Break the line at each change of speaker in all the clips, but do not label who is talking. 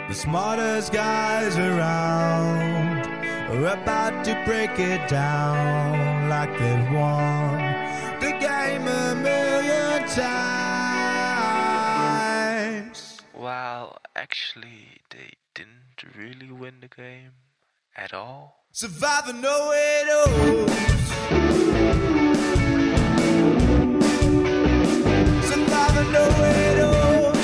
The smartest guys around are about to break it down like they've won the game a million times.
Well, actually, they didn't really win the game at all.
Survivor know it all. Survivor know it all.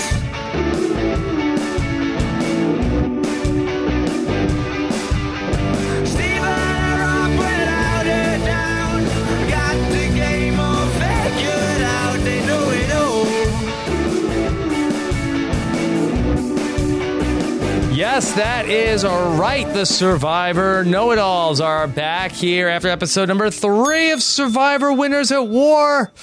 Yes, that is right. The Survivor Know-It-Alls are back here after episode number 3 of Survivor Winners at War.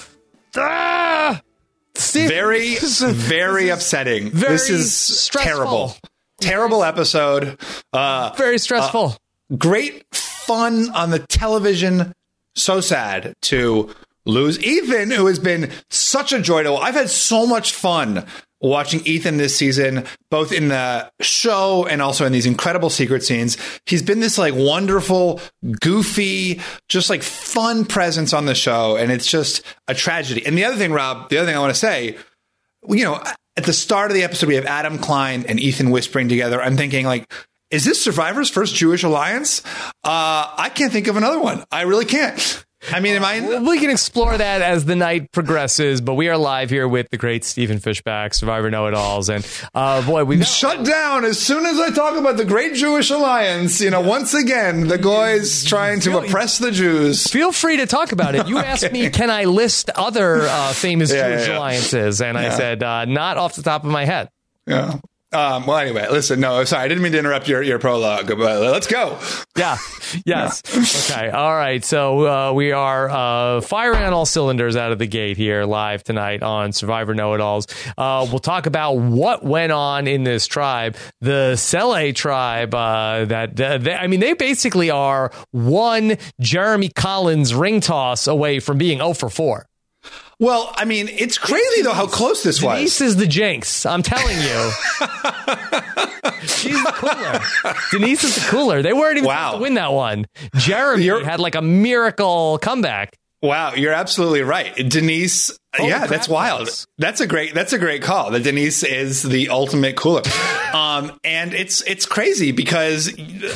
Steve,
very upsetting. This is
stressful.
Terrible episode.
Very stressful.
Great fun on the television. So sad to lose Ethan, who has been such a joy to watch. I've had so much fun watching Ethan this season, both in the show and also in these incredible secret scenes. He's been this like wonderful, goofy, just like fun presence on the show. And it's just a tragedy. And the other thing, Rob, I want to say, you know, at the start of the episode, we have Adam Klein and Ethan whispering together. I'm thinking like, is this Survivor's first Jewish alliance? I can't think of another one. I really can't. I mean,
we can explore that as the night progresses, but we are live here with the great Stephen Fishbach, Survivor Know-It-Alls, and boy, we've
shut down as soon as I talk about the Great Jewish Alliance. You know, once again, the guys trying to oppress the Jews.
Feel free to talk about it. You asked me, can I list other famous Jewish alliances, and I said, not off the top of my head.
Yeah. Well, anyway, listen, no, sorry, I didn't mean to interrupt your prologue, but let's go.
Yeah. Yes. Yeah. Okay. All right. So we are firing on all cylinders out of the gate here live tonight on Survivor Know-It-Alls. We'll talk about what went on in this tribe, the Sele tribe. They basically are one Jeremy Collins ring toss away from being 0 for 4.
Well, I mean, it's crazy, though, how close this was.
Denise is the jinx. I'm telling you. She's the cooler. Denise is the cooler. They weren't even supposed to win that one. Jeremy had like a miracle comeback.
Wow, you're absolutely right. Denise, that's wild. That's a great call. That Denise is the ultimate cooler. And it's crazy because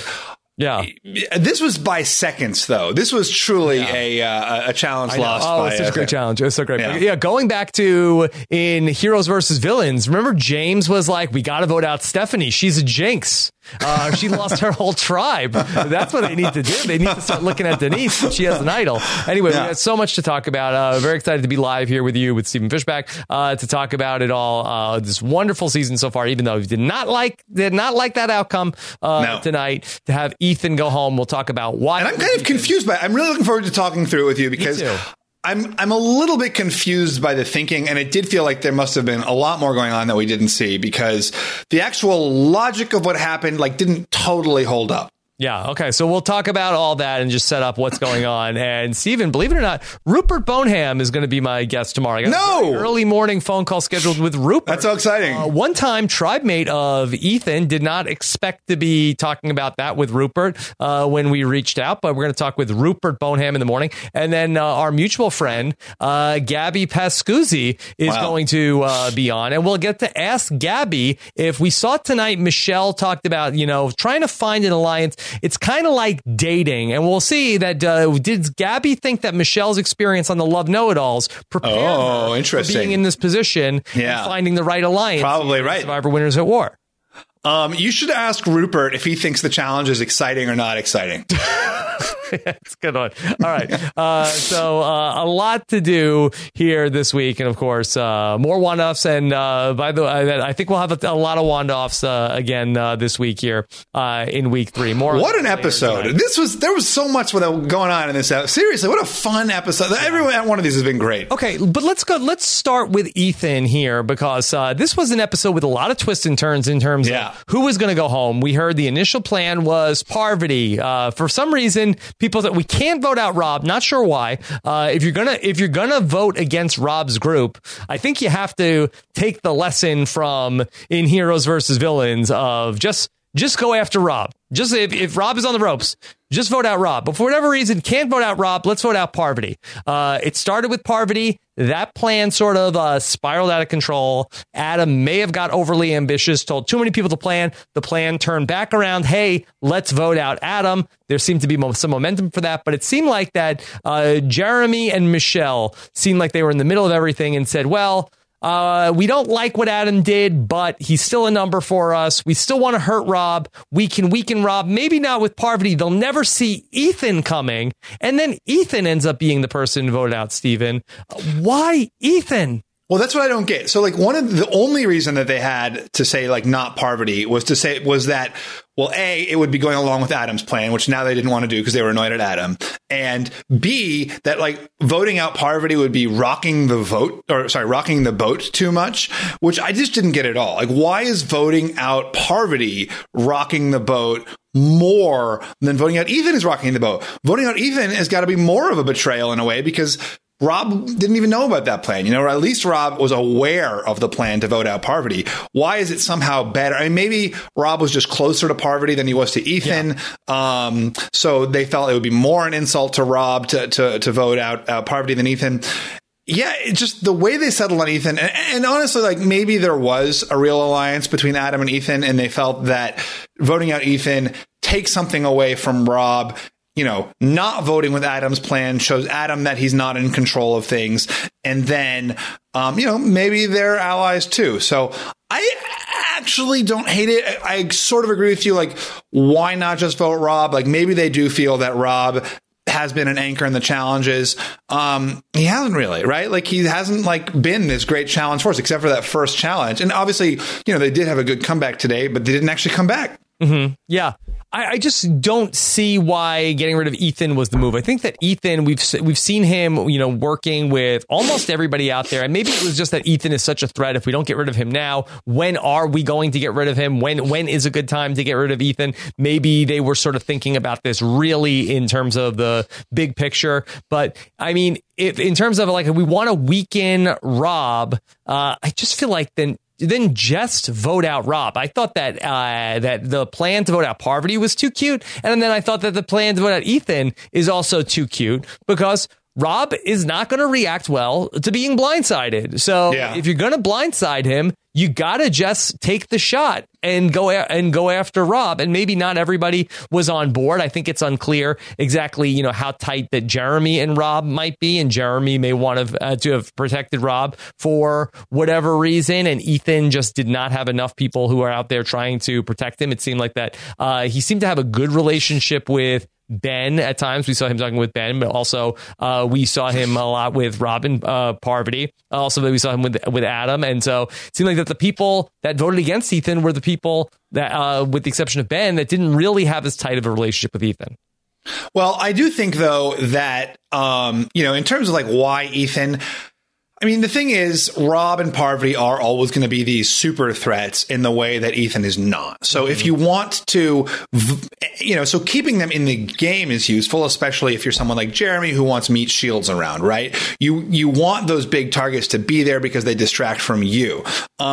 this was by seconds, though. This was truly a challenge lost.
Oh, it's such a great challenge. It was so great. Yeah, going back to in Heroes versus Villains, remember James was like, we got to vote out Stephanie. She's a jinx. She lost her whole tribe. That's what they need to do. They need to start looking at Denise. She has an idol. Anyway, we got so much to talk about. Very excited to be live here with you with Stephen Fishbach to talk about it all. This wonderful season so far, even though we did not like that outcome tonight to have Ethan go home. We'll talk about why.
And I'm kind of confused by it. I'm really looking forward to talking through it with you because I'm a little bit confused by the thinking, and it did feel like there must have been a lot more going on that we didn't see because the actual logic of what happened didn't totally hold up.
Yeah. Okay. So we'll talk about all that and just set up what's going on. And Stephen, believe it or not, Rupert Boneham is going to be my guest tomorrow. I got an early morning phone call scheduled with Rupert.
That's so exciting.
One time tribe mate of Ethan, did not expect to be talking about that with Rupert when we reached out, but we're going to talk with Rupert Boneham in the morning. And then our mutual friend, Gabby Pascuzzi is going to be on. And we'll get to ask Gabby if we saw tonight, Michelle talked about, trying to find an alliance. It's kind of like dating, and we'll see that did Gabby think that Michelle's experience on the Love Know-It-Alls prepared her for being in this position and finding the right alliance?
Probably right.
Survivor Winners at War.
You should ask Rupert if he thinks the challenge is exciting or not exciting.
It's a good one. All right. So a lot to do here this week. And of course, more one-offs. And by the way, I think we'll have a lot of one-offs again this week here in week 3.
What an episode. There was so much going on in this episode. Seriously, what a fun episode. Every one of these has been great.
Okay, but let's start with Ethan here because this was an episode with a lot of twists and turns in terms of who was going to go home. We heard the initial plan was Parvati. For some reason, people said we can't vote out Rob. Not sure why. If you're gonna vote against Rob's group, I think you have to take the lesson from in Heroes versus Villains of just go after Rob. Just if Rob is on the ropes, just vote out Rob. But for whatever reason, can't vote out Rob. Let's vote out Parvati. It started with Parvati. That plan sort of spiraled out of control. Adam may have got overly ambitious, told too many people to plan. The plan turned back around. Hey, let's vote out Adam. There seemed to be some momentum for that, but it seemed like that Jeremy and Michelle seemed like they were in the middle of everything and said, well, we don't like what Adam did, but he's still a number for us. We still want to hurt Rob. We can weaken Rob. Maybe not with Parvati. They'll never see Ethan coming. And then Ethan ends up being the person voted out, Steven. Why Ethan?
Well, that's what I don't get. So, like, the only reason that they had to say, like, not Parvati was that, well, A, it would be going along with Adam's plan, which now they didn't want to do because they were annoyed at Adam. And B, that, like, voting out Parvati would be rocking the boat too much, which I just didn't get at all. Like, why is voting out Parvati rocking the boat more than voting out Ethan is rocking the boat? Voting out Ethan has got to be more of a betrayal in a way because Rob didn't even know about that plan, or at least Rob was aware of the plan to vote out Parvati. Why is it somehow better? I mean, maybe Rob was just closer to Parvati than he was to Ethan. Yeah. So they felt it would be more an insult to Rob to vote out Parvati than Ethan. Yeah, it's just the way they settled on Ethan. And honestly, like, maybe there was a real alliance between Adam and Ethan, and they felt that voting out Ethan takes something away from Rob. Not voting with Adam's plan shows Adam that he's not in control of things. And then, maybe they're allies too. So I actually don't hate it. I sort of agree with you. Like, why not just vote Rob? Like, maybe they do feel that Rob has been an anchor in the challenges. He hasn't really, right? Like, he hasn't been this great challenge for us, except for that first challenge. And obviously, they did have a good comeback today, but they didn't actually come back.
Mm-hmm. Yeah. I just don't see why getting rid of Ethan was the move. I think that Ethan, we've seen him, working with almost everybody out there. And maybe it was just that Ethan is such a threat. If we don't get rid of him now, when are we going to get rid of him? When is a good time to get rid of Ethan? Maybe they were sort of thinking about this really in terms of the big picture. But I mean, if in terms of if we want to weaken Rob, I just feel like then just vote out Rob. I thought that that the plan to vote out Parvati was too cute. And then I thought that the plan to vote out Ethan is also too cute because Rob is not going to react well to being blindsided. So if you're going to blindside him, you got to just take the shot and go after Rob. And maybe not everybody was on board. I think it's unclear exactly, how tight that Jeremy and Rob might be. And Jeremy may want to have protected Rob for whatever reason. And Ethan just did not have enough people who are out there trying to protect him. It seemed like that he seemed to have a good relationship with Ben at times. We saw him talking with Ben, but also we saw him a lot with Robin, Parvati. Also, we saw him with Adam. And so it seemed like that the people that voted against Ethan were the people that, with the exception of Ben, that didn't really have as tight of a relationship with Ethan.
Well, I do think, though, that, in terms of why Ethan, I mean, the thing is, Rob and Parvati are always going to be these super threats in the way that Ethan is not. So if you want to, so keeping them in the game is useful, especially if you're someone like Jeremy who wants meat shields around, right? You want those big targets to be there because they distract from you.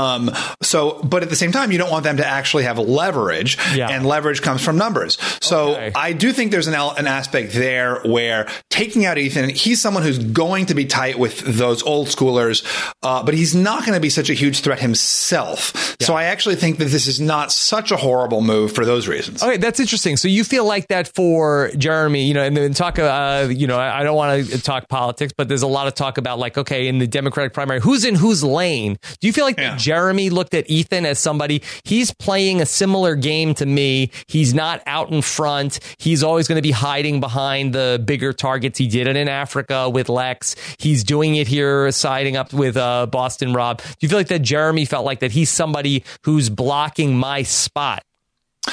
But at the same time, you don't want them to actually have leverage, and leverage comes from numbers. So I do think there's an aspect there where taking out Ethan, he's someone who's going to be tight with those old schoolers, but he's not going to be such a huge threat himself. So I actually think that this is not such a horrible move for those reasons.
Okay, that's interesting. So you feel like that for Jeremy, and then talk, I don't want to talk politics, but there's a lot of talk about in the Democratic primary, who's in whose lane? Do you feel like that Jeremy looked at Ethan as somebody, he's playing a similar game to me. He's not out in front. He's always going to be hiding behind the bigger targets. He did it in Africa with Lex. He's doing it here, siding up with Boston Rob. Do you feel like that Jeremy felt like that he's somebody who's blocking my spot?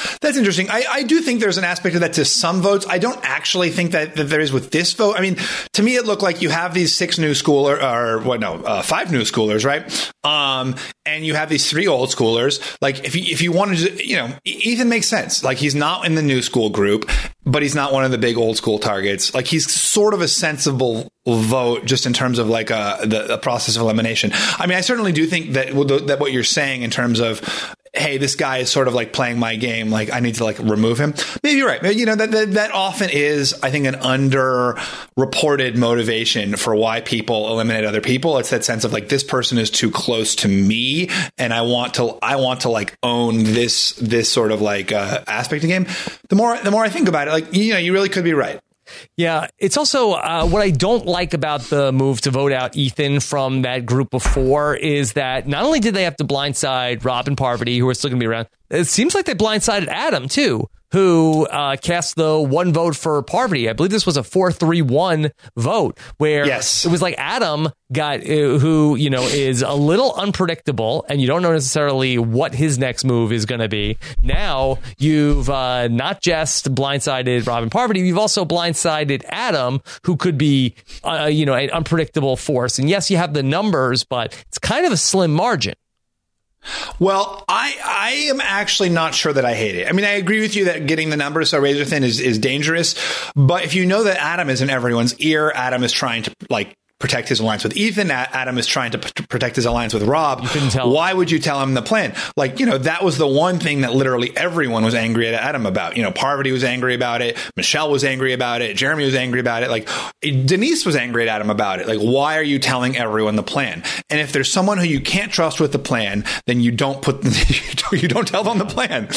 That's interesting. I do think there's an aspect of that to some votes. I don't actually think that there is with this vote. I mean, to me, it looked like you have these 5 new schoolers, right? And you have these 3 old schoolers. Like, if you wanted to, Ethan makes sense. Like, he's not in the new school group, but he's not one of the big old school targets. Like, he's sort of a sensible vote just in terms of like the process of elimination. I mean, I certainly do think that what you're saying in terms of, hey, this guy is sort of like playing my game, like I need to like remove him. Maybe you're right. That often is, I think, an underreported motivation for why people eliminate other people. It's that sense of like, this person is too close to me, and I want to like own this sort of like aspect of the game. The more I think about it, like, you really could be right.
Yeah, it's also what I don't like about the move to vote out Ethan from that group of 4 is that not only did they have to blindside Rob and Parvati, who are still going to be around, it seems like they blindsided Adam, too, who cast the 1 vote for Parvati. I believe this was a 4-3-1 vote where it was like Adam got who, is a little unpredictable, and you don't know necessarily what his next move is going to be. Now you've not just blindsided Rob and Parvati, you've also blindsided Adam, who could be, an unpredictable force. And yes, you have the numbers, but it's kind of a slim margin.
Well, I am actually not sure that I hate it. I mean, I agree with you that getting the numbers so razor thin is dangerous. But if you know that Adam is in everyone's ear, Adam is trying to like protect his alliance with Ethan, Adam is trying to protect his alliance with Rob.
You couldn't tell.
Why would you tell him the plan? Like, that was the one thing that literally everyone was angry at Adam about. Parvati was angry about it. Michelle was angry about it. Jeremy was angry about it. Like, Denise was angry at Adam about it. Like, why are you telling everyone the plan? And if there's someone who you can't trust with the plan, then you don't you don't tell them the plan.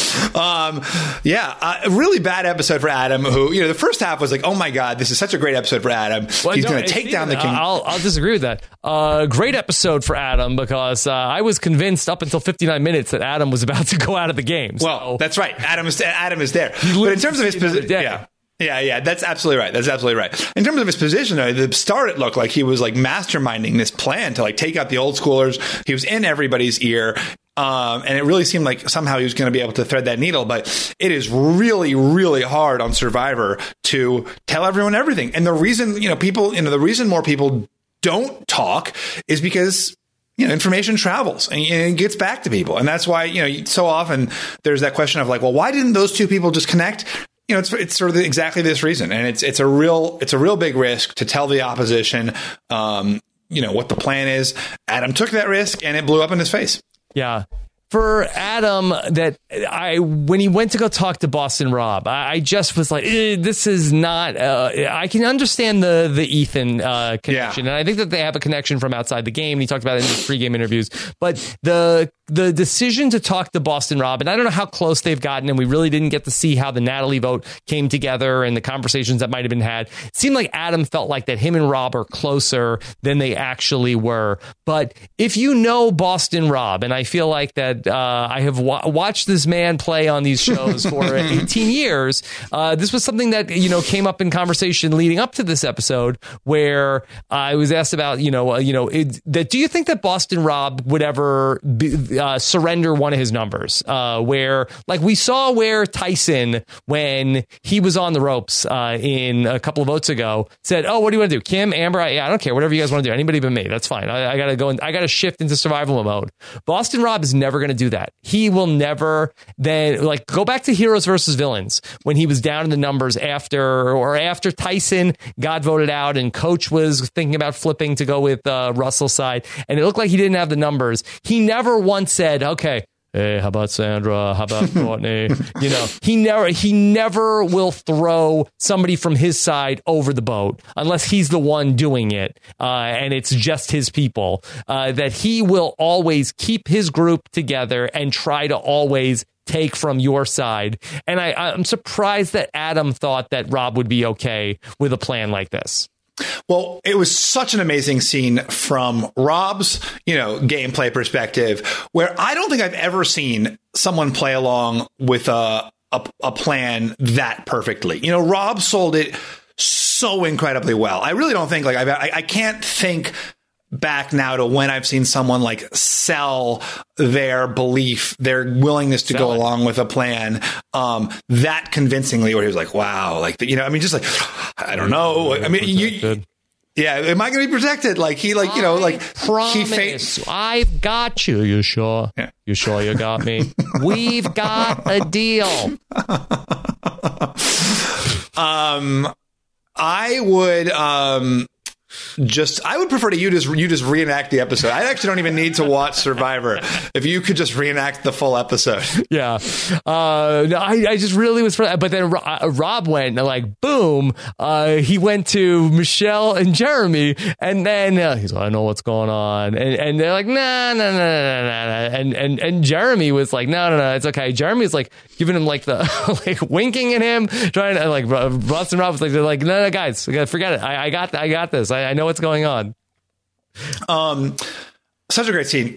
A really bad episode for Adam, who, the first half was like, oh my God, this is such a great episode for Adam.
Well,
he's going to take down the king.
I'll disagree with that. Great episode for Adam, because I was convinced up until 59 minutes that Adam was about to go out of the game.
Well, that's right. Adam is there. But in terms of his position, yeah, that's absolutely right. In terms of his position, though, the start, it looked like he was like masterminding this plan to like take out the old schoolers. He was in everybody's ear. And it really seemed like somehow he was going to be able to thread that needle. But it is really, really hard on Survivor to tell everyone everything. And the reason, the reason more people don't talk is because, information travels and it gets back to people. And that's why, so often there's that question of like, well, why didn't those 2 people just connect? It's sort of exactly this reason. And it's a real big risk to tell the opposition, what the plan is. Adam took that risk and it blew up in his face.
Yeah. For Adam, when he went to go talk to Boston Rob, I just was like, this is not. I can understand the Ethan connection, and I think that they have a connection from outside the game. And he talked about it in his pregame interviews, but the decision to talk to Boston Rob, and I don't know how close they've gotten, and we really didn't get to see how the Natalie vote came together and the conversations that might have been had. It seemed like Adam felt like that him and Rob are closer than they actually were. But if you know Boston Rob, and I feel like that I have watched this man play on these shows for 18 years, this was something that, came up in conversation leading up to this episode, where I was asked about, do you think that Boston Rob would ever surrender one of his numbers, where like we saw where Tyson, when he was on the ropes in a couple of votes ago, said, oh, what do you want to do? Kim, Amber? I don't care. Whatever you guys want to do. Anybody but me. That's fine. I got to go and I got to shift into survival mode. Boston Rob is never going to do that. He will never then like go back to Heroes versus Villains when he was down in the numbers after Tyson got voted out and Coach was thinking about flipping to go with Russell's side. And it looked like he didn't have the numbers. He never once said, okay, hey, how about Sandra? How about Courtney? He never will throw somebody from his side over the boat unless he's the one doing it. And it's just his people, that he will always keep his group together and try to always take from your side. And I'm surprised that Adam thought that Rob would be okay with a plan like this.
Well, it was such an amazing scene from Rob's, gameplay perspective, where I don't think I've ever seen someone play along with a plan that perfectly. Rob sold it so incredibly well. I really don't think I can't think back now to when I've seen someone like sell their belief, their willingness to go along with a plan, that convincingly, where he was like, wow, like, you know, I mean, just like, I don't know. I mean, yeah, am I going to be protected? Like he, like, you know, like
promise, I've got you. You sure? Yeah. You sure you got me? We've got a deal. I would prefer to you just reenact the episode. I actually don't even need to watch Survivor if you could just reenact the full episode. Yeah. No, I just really was, but then Rob went like, boom. He went to Michelle and Jeremy, and then he's like, I know what's going on. And they're like, nah. And Jeremy was like, no, it's okay. Jeremy was like giving him like the, like winking at him, trying to like, Russ and Rob was like, they're like, no, guys, forget it. I got this. I know what's going on.
Such a great scene.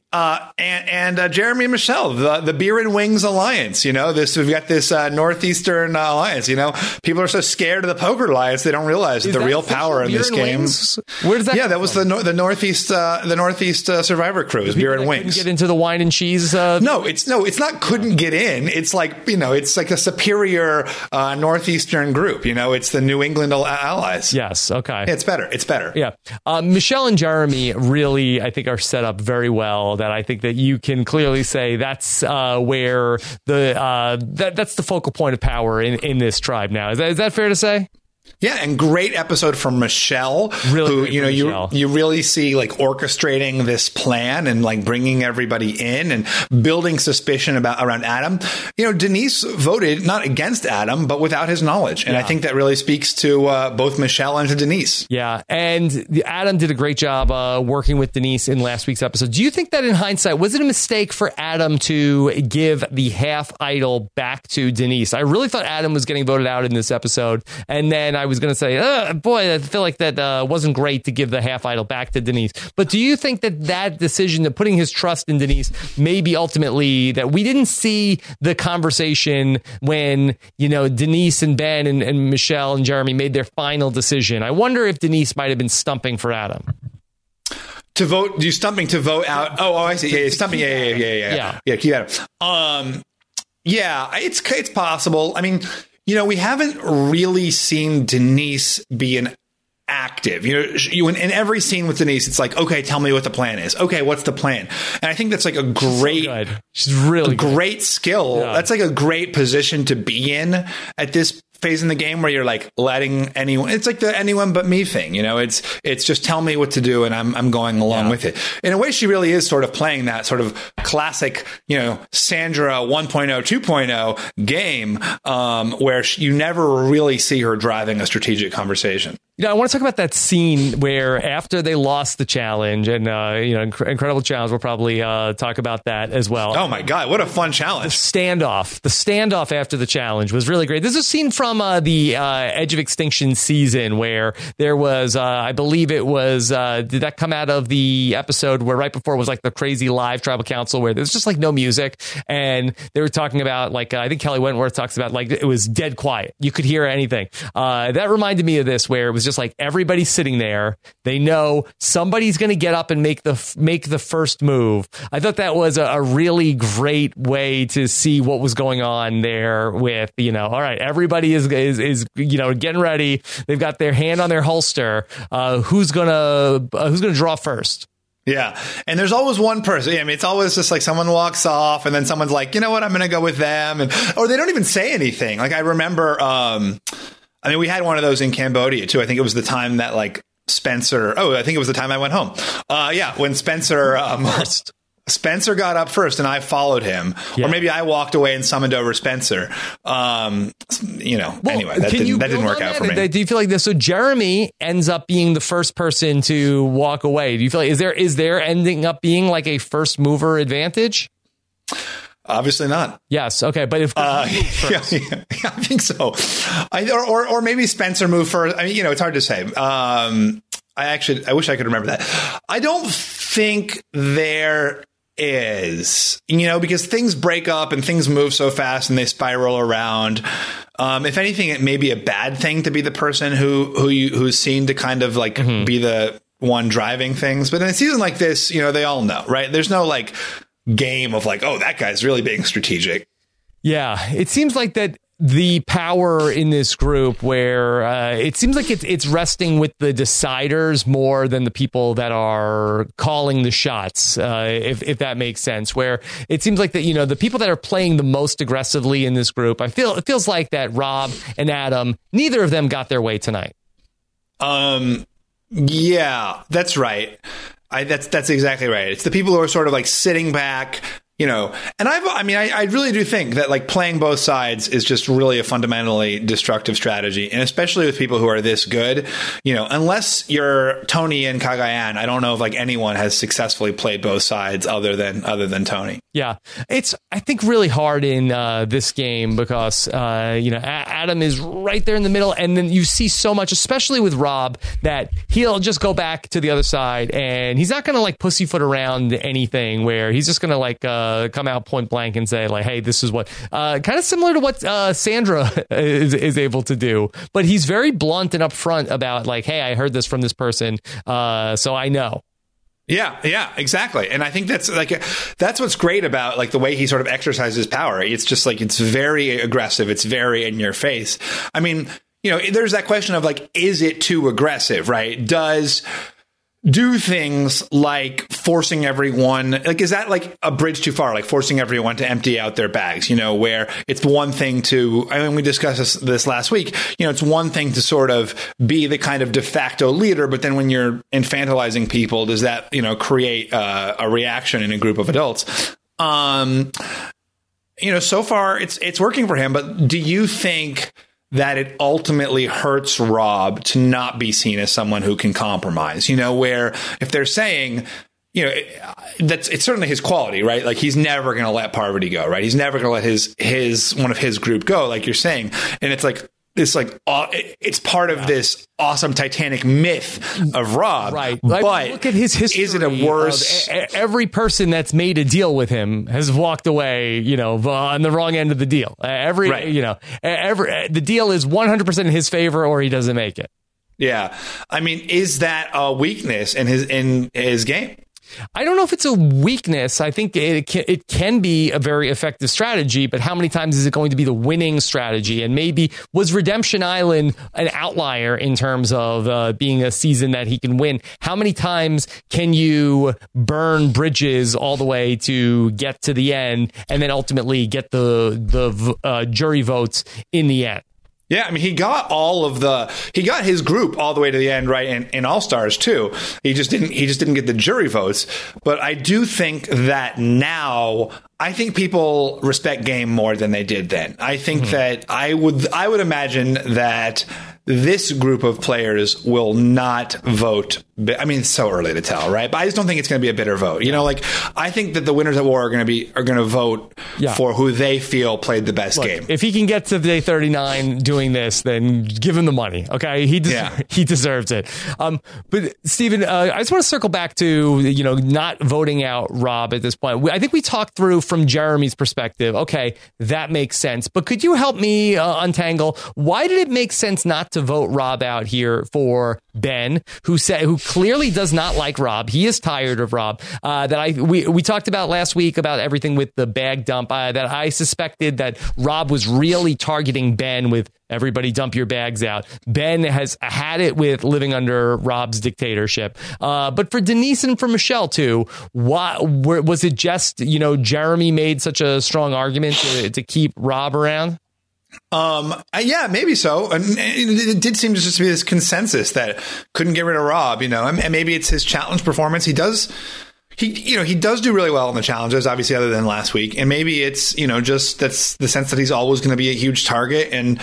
And Jeremy and Michelle, the Beer and Wings Alliance, you know, we've got this Northeastern Alliance, you know, people are so scared of the Poker Alliance, they don't realize the real power in this game.
Wings? Where does that
that was the Northeast Survivor crew is Beer and Wings.
Couldn't get into the wine and cheese.
No, it's not couldn't get in. It's like, you know, it's like a superior Northeastern group, you know, it's the New England allies.
Yes. Okay.
It's better.
Yeah. Michelle and Jeremy really, I think, are set up very well, that I think that you can clearly say that's where that's the focal point of power in this tribe now. Is that fair to say?
Yeah, and great episode from Michelle, really, who, you know, you really see like orchestrating this plan and like bringing everybody in and building suspicion around Adam. You know, Denise voted not against Adam, but without his knowledge. And I think that really speaks to both Michelle and to Denise.
Yeah, and Adam did a great job working with Denise in last week's episode. Do you think that in hindsight, was it a mistake for Adam to give the half idol back to Denise? I really thought Adam was getting voted out in this episode. And then I was going to say, boy, I feel like that wasn't great to give the half idol back to Denise. But do you think that decision of putting his trust in Denise, maybe ultimately that we didn't see the conversation when, you know, Denise and Ben and Michelle and Jeremy made their final decision? I wonder if Denise might have been stumping for Adam.
To vote, stumping to vote out. Oh, I see. Yeah, stumping. Yeah. Keep Adam. Yeah, it's possible. I mean, you know, we haven't really seen Denise be an active. You know, in every scene with Denise, it's like, okay, tell me what the plan is. Okay, what's the plan? And I think that's like a great,
she's really
great skill. Yeah. That's like a great position to be in at this phase in the game, where you're like letting anyone, it's like the anyone but me thing, you know, it's just tell me what to do and I'm going along with it. In a way, she really is sort of playing that sort of classic, you know, Sandra 1.0, 2.0 game, where you never really see her driving a strategic conversation.
You know, I want to talk about that scene where after they lost the challenge, and you know, incredible challenge. We'll probably talk about that as well.
Oh my God, what a fun challenge!
The standoff after the challenge was really great. This is a scene from the Edge of Extinction season where there was, I believe it was, did that come out of the episode where right before was like the crazy live tribal council where there's just like no music, and they were talking about like I think Kelly Wentworth talks about like it was dead quiet, you could hear anything. That reminded me of this, where it was just like everybody's sitting there, they know somebody's going to get up and make the first move. I thought that was a really great way to see what was going on there with, you know, all right, everybody is you know, getting ready, they've got their hand on their holster, who's gonna draw first.
Yeah. And there's always one person. I mean, it's always just like someone walks off and then somene's like, you know what, I'm going to go with them. Or they don't even say anything. Like I remember, I mean, we had one of those in Cambodia too. I think it was the time that like Spencer. Oh, I think it was the time I went home. When Spencer got up first and I followed him, or maybe I walked away and summoned over Spencer. You know, anyway, that didn't work out for me.
Do you feel like this? So Jeremy ends up being the first person to walk away. Do you feel like is there ending up being like a first mover advantage?
Obviously not.
Yes. Okay. But if
I think so. Or maybe Spencer moved first. I mean, you know, it's hard to say. I wish I could remember that. I don't think there is, you know, because things break up and things move so fast and they spiral around. If anything, it may be a bad thing to be the person who's seen to kind of like be the one driving things. But in a season like this, they all know, right? There's no like game of like, oh, that guy's really being strategic.
Yeah, it seems like that the power in this group where it seems like it's resting with the deciders more than the people that are calling the shots, if that makes sense, where it seems like that, the people that are playing the most aggressively in this group, it feels like that Rob and Adam, neither of them got their way tonight.
Yeah, that's right. That's exactly right. It's the people who are sort of like sitting back, and I really do think that like playing both sides is just really a fundamentally destructive strategy. And especially with people who are this good, unless you're Tony and Cagayan, I don't know if like anyone has successfully played both sides other than Tony.
Yeah, it's, I think, really hard in this game because, Adam is right there in the middle. And then you see so much, especially with Rob, that he'll just go back to the other side and he's not going to like pussyfoot around anything where he's just going to like come out point blank and say like, hey, this is what kind of similar to what Sandra is able to do. But he's very blunt and upfront about like, hey, I heard this from this person. So I know.
Yeah, exactly. And I think that's what's great about like the way he sort of exercises power. It's just like, it's very aggressive. It's very in your face. I mean, there's that question of like, is it too aggressive, right? Do things like forcing everyone, like, is that like a bridge too far? Like forcing everyone to empty out their bags, where it's one thing to, we discussed this last week, it's one thing to sort of be the kind of de facto leader, but then when you're infantilizing people, does that, create a reaction in a group of adults? So far it's working for him, but do you think that it ultimately hurts Rob to not be seen as someone who can compromise, where if they're saying, it's certainly his quality, right? Like he's never going to let Parvati go, right? He's never going to let one of his group go, like you're saying. And it's like, it's part of this awesome Titanic myth of Rob.
Right.
But
look at his history.
Is it a worse?
Every person that's made a deal with him has walked away, on the wrong end of the deal. The deal is 100% in his favor or he doesn't make it.
Yeah. I mean, is that a weakness in his game?
I don't know if it's a weakness. I think it can be a very effective strategy, but how many times is it going to be the winning strategy? And maybe was Redemption Island an outlier in terms of being a season that he can win? How many times can you burn bridges all the way to get to the end and then ultimately get the jury votes in the end?
Yeah, I mean, he got his group all the way to the end, right? In All Stars too. He just didn't get the jury votes. But I do think that now, I think people respect game more than they did then. I think that I would imagine that this group of players will not vote. I mean, it's so early to tell, right? But I just don't think it's going to be a bitter vote. I think that the winners at war are going to vote for who they feel played the best game.
If he can get to day 39 doing this, then give him the money. Okay, he deserves it. But Stephen, I just want to circle back to not voting out Rob at this point. I think we talked through from Jeremy's perspective. Okay, that makes sense. But could you help me untangle why did it make sense not to vote Rob out here for Ben, who clearly does not like Rob? He is tired of Rob. We talked about last week about everything with the bag dump. That I suspected that Rob was really targeting Ben with everybody dump your bags out. Ben has had it with living under Rob's dictatorship. But for Denise and for Michelle too, was it just Jeremy made such a strong argument to keep Rob around?
Yeah, maybe so. And it did seem to just be this consensus that couldn't get rid of Rob, and maybe it's his challenge performance. He does do really well in the challenges, obviously, other than last week. And maybe it's, just that's the sense that he's always going to be a huge target. And,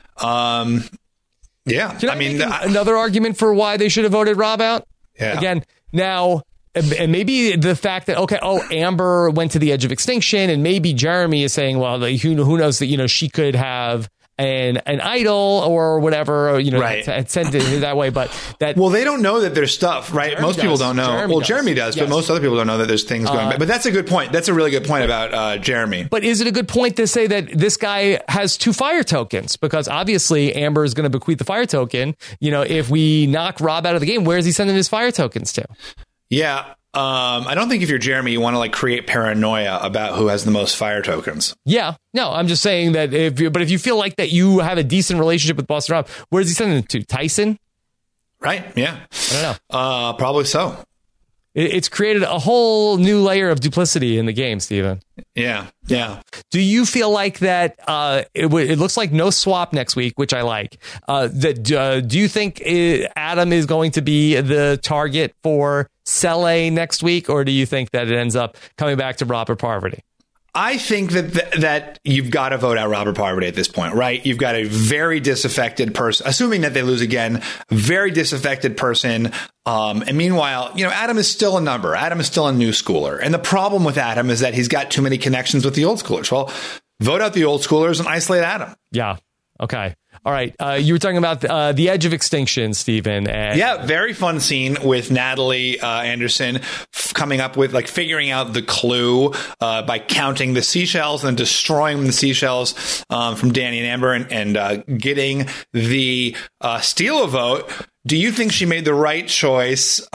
yeah,
I mean, another argument for why they should have voted Rob out.
Yeah.
Again, now, and maybe the fact that, Amber went to the edge of extinction, and maybe Jeremy is saying, well, who knows that, she could have an idol or whatever,
Right.
send it that way. But that
Well, they don't know that there's stuff, right?
Jeremy
Most people
does.
don't know. Jeremy does,
Yes.
but most other people don't know that there's things going on. But that's a good point. That's a really good point about Jeremy.
But is it a good point to say that this guy has 2 fire tokens? Because obviously Amber is going to bequeath the fire token. If we knock Rob out of the game, where is he sending his fire tokens to?
Yeah. I don't think if you're Jeremy, you want to create paranoia about who has the most fire tokens.
Yeah, no, I'm just saying that if you feel like that you have a decent relationship with Boston Rob, where is he sending it to? Tyson?
Right. Yeah.
I don't know.
Probably so.
It's created a whole new layer of duplicity in the game, Steven.
Yeah. Yeah.
Do you feel like that it looks like no swap next week, which I like. Do you think Adam is going to be the target for Sele next week, or do you think that it ends up coming back to Robert Parvati?
I think that you've got to vote out Robert Parvati at this point, right? You've got a very disaffected person, assuming that they lose again, very disaffected person. And meanwhile, Adam is still a number. Adam is still a new schooler. And the problem with Adam is that he's got too many connections with the old schoolers. Well, vote out the old schoolers and isolate Adam.
Yeah. Okay. All right. You were talking about the edge of extinction, Stephen. And
yeah, very fun scene with Natalie Anderson coming up with figuring out the clue by counting the seashells and destroying the seashells from Danny and Amber and getting the steal a vote. Do you think she made the right choice?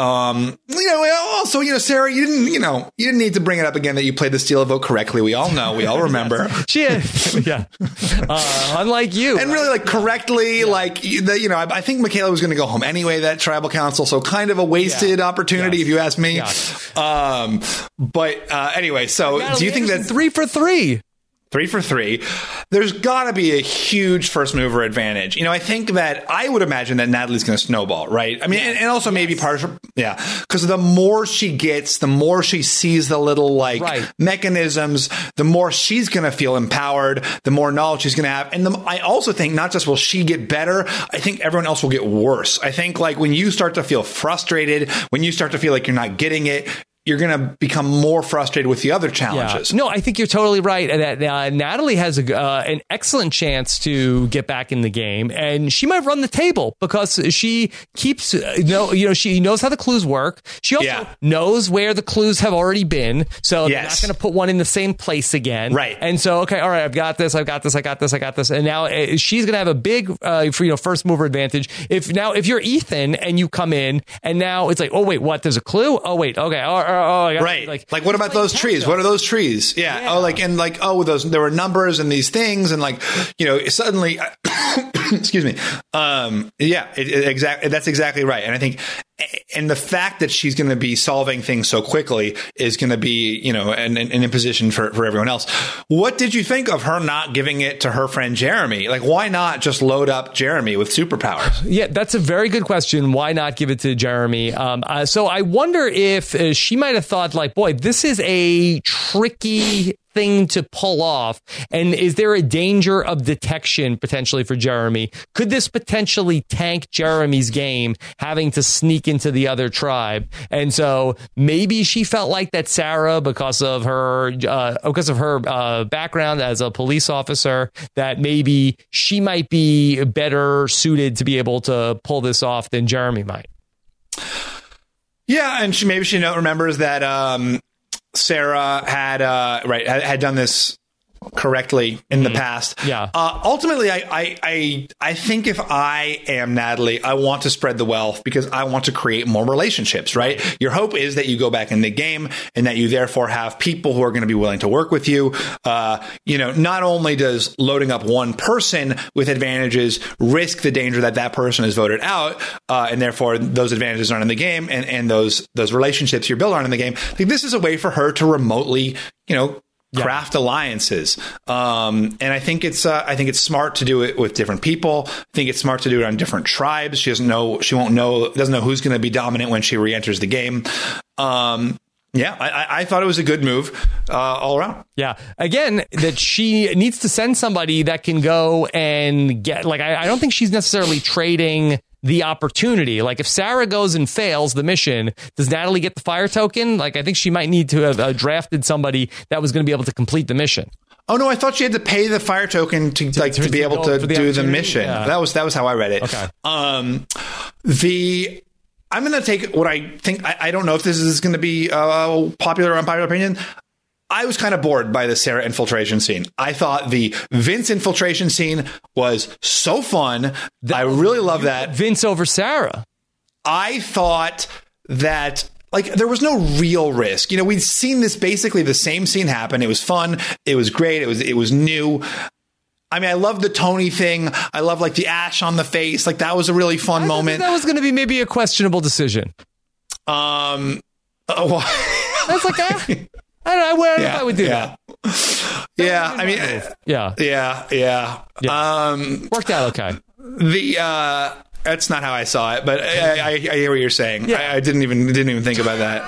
Also, Sarah, you didn't need to bring it up again that you played the steal a vote correctly. We all know, we all remember.
She is, yeah. Unlike you,
and really correctly, yeah. I think Michaela was going to go home anyway. That tribal council, so kind of a wasted opportunity, if you ask me. Yeah. But anyway, so do you think that
3 for 3?
3 for 3. There's got to be a huge first mover advantage. I think that I would imagine that Natalie's going to snowball, right? I mean, and also maybe partial. Yeah. Because the more she gets, the more she sees the little mechanisms, the more she's going to feel empowered, the more knowledge she's going to have. And I also think not just will she get better, I think everyone else will get worse. I think when you start to feel frustrated, when you start to feel like you're not getting it, you're going to become more frustrated with the other challenges.
Yeah. No, I think you're totally right. That Natalie has an excellent chance to get back in the game, and she might run the table because she keeps, she knows how the clues work. She also knows where the clues have already been, so they're not going to put one in the same place again.
Right.
And so, okay, all right, I've got this. And now she's going to have a big, first mover advantage. If you're Ethan and you come in, and now it's oh wait, what? There's a clue. Oh wait, okay.
Right. What about those trees? What are those trees? Yeah. Those, there were numbers and these things. And suddenly, excuse me. Exactly. That's exactly right. And I think, and the fact that she's going to be solving things so quickly is going to be, an imposition for everyone else. What did you think of her not giving it to her friend Jeremy? Why not just load up Jeremy with superpowers?
Yeah, that's a very good question. Why not give it to Jeremy? So I wonder if she might have thought boy, this is a tricky thing to pull off. And is there a danger of detection potentially for Jeremy? Could this potentially tank Jeremy's game, having to sneak into the other tribe? And so maybe she felt like that Sarah, because of her background as a police officer, that maybe she might be better suited to be able to pull this off than Jeremy might.
Yeah, and she remembers that Sarah had done this correctly in the past.
Yeah.
Ultimately, I think if I am Natalie, I want to spread the wealth because I want to create more relationships, right? Your hope is that you go back in the game and that you therefore have people who are going to be willing to work with you. Not only does loading up one person with advantages risk the danger that person is voted out, and therefore those advantages aren't in the game, and those relationships you build aren't in the game. I think this is a way for her to remotely, craft alliances. And I think it's smart to do it with different people. I think it's smart to do it on different tribes. Doesn't know who's going to be dominant when she re-enters the game. I thought it was a good move all around.
Yeah. Again, that she needs to send somebody that can go and get, I don't think she's necessarily trading the opportunity. If Sarah goes and fails the mission, does Natalie get the fire token? I think she might need to have drafted somebody that was going to be able to complete the mission.
Oh no, I thought she had to pay the fire token to be able to do the mission. Yeah. That was how I read it.
Okay.
I'm going to take what I think. I don't know if this is going to be popular or unpopular opinion. I was kind of bored by the Sarah infiltration scene. I thought the Vince infiltration scene was so fun. I really love that.
Vince over Sarah.
I thought that there was no real risk. We'd seen this basically the same scene happen. It was fun. It was great. It was new. I mean, I love the Tony thing. I love the ash on the face. That was a really fun moment.
That was going to be maybe a questionable decision.
Well,
that's I don't know. I would do that.
Yeah. I mean, yeah.
Worked out okay.
That's not how I saw it, but I hear what you're saying. Yeah. I didn't even think about that.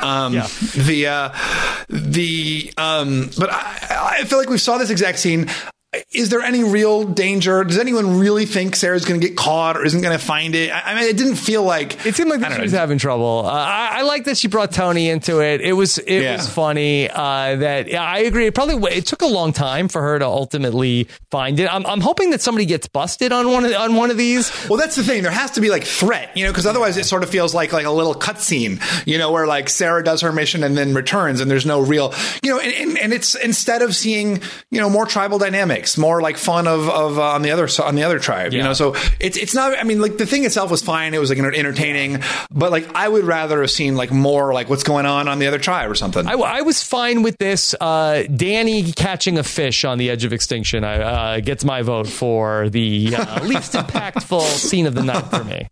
But I feel like we saw this exact scene. Is there any real danger? Does anyone really think Sarah's going to get caught or isn't going to find it? I mean, it didn't feel like...
It seemed like she was having trouble. I like that she brought Tony into it. It was funny. I agree. It took a long time for her to ultimately find it. I'm hoping that somebody gets busted on one of these.
Well, that's the thing. There has to be threat, because otherwise it sort of feels like a little cutscene, where Sarah does her mission and then returns and there's no real, and it's instead of seeing, more tribal dynamics. More fun of on the other tribe, so it's not. I mean, the thing itself was fine. It was entertaining, but I would rather have seen more what's going on the other tribe or something.
I was fine with this. Danny catching a fish on the edge of extinction gets my vote for the least impactful scene of the night for me.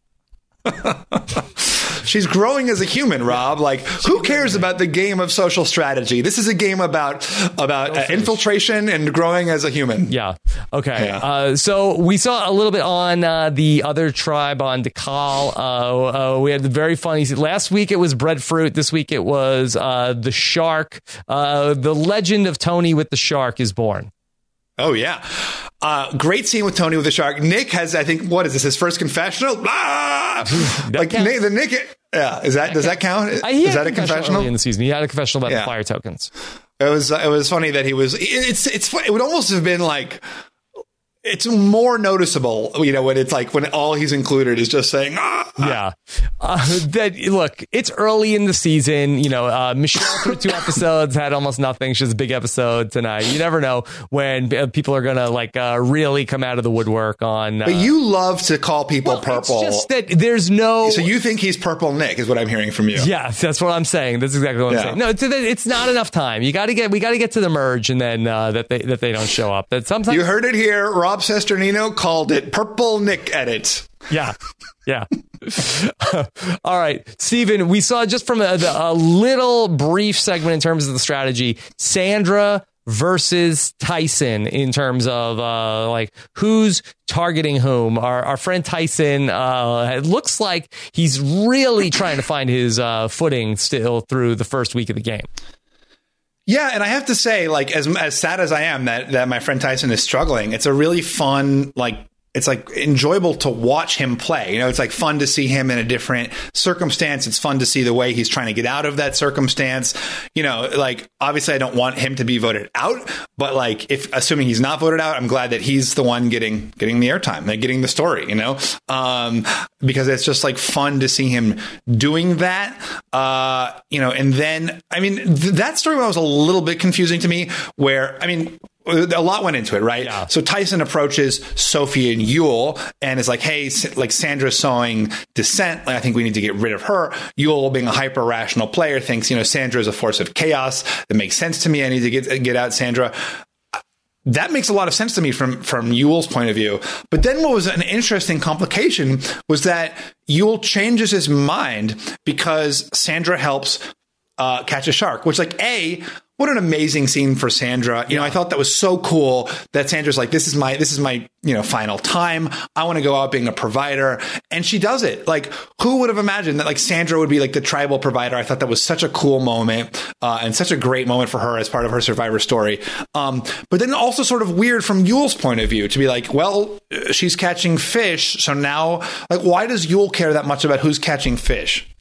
She's growing as a human, Rob. Who cares about the game of social strategy? This is a game about infiltration and growing as a human.
Yeah. Okay. Yeah. So we saw a little bit on the other tribe on Dakal. We had the very funny. Last week it was breadfruit. This week it was the shark. The legend of Tony with the shark is born.
Oh, yeah. Great scene with Tony with the shark. Nick has, I think, what is this, his first confessional? Nick, does that count? Is that a confessional?
In the season, he had a confessional about the fire tokens.
It was funny that he was, it would almost have been it's more noticeable, when it's when all he's included is just saying,
Yeah. Look, it's early in the season. Michelle through 2 episodes had almost nothing. She has a big episode tonight. You never know when people are going to really come out of the woodwork on.
But you love to call people purple.
It's just that there's no.
So you think he's purple Nick is what I'm hearing from you.
Yeah, that's what I'm saying. That's exactly what I'm saying. No, it's not enough time. We got to get to the merge and then that they don't show up. That sometimes
you heard it here. Rob Sesternino called it Purple Nick Edit.
Yeah. All right, Steven, we saw just from a little brief segment in terms of the strategy, Sandra versus Tyson in terms of who's targeting whom. Our friend Tyson, it looks like he's really trying to find his footing still through the first week of the game.
Yeah, and I have to say, as sad as I am that my friend Tyson is struggling, it's a really fun, it's enjoyable to watch him play. It's fun to see him in a different circumstance. It's fun to see the way he's trying to get out of that circumstance. Obviously I don't want him to be voted out, but if assuming he's not voted out, I'm glad that he's the one getting the airtime, getting the story, because it's just fun to see him doing that. And then, that story was a little bit confusing to me where, a lot went into it, right? Yeah. So Tyson approaches Sophie and Yul and is hey, Sandra's sowing dissent. I think we need to get rid of her. Yul, being a hyper rational player, thinks, Sandra is a force of chaos. That makes sense to me. I need to get out Sandra. That makes a lot of sense to me from Yul's point of view. But then what was an interesting complication was that Yul changes his mind because Sandra helps catch a shark, which what an amazing scene for Sandra. I thought that was so cool that Sandra's this is my, final time. I want to go out being a provider. And she does it. Who would have imagined that Sandra would be the tribal provider? I thought that was such a cool moment, and such a great moment for her as part of her Survivor story. But then also sort of weird from Yul's point of view to be she's catching fish. So now, why does Yul care that much about who's catching fish?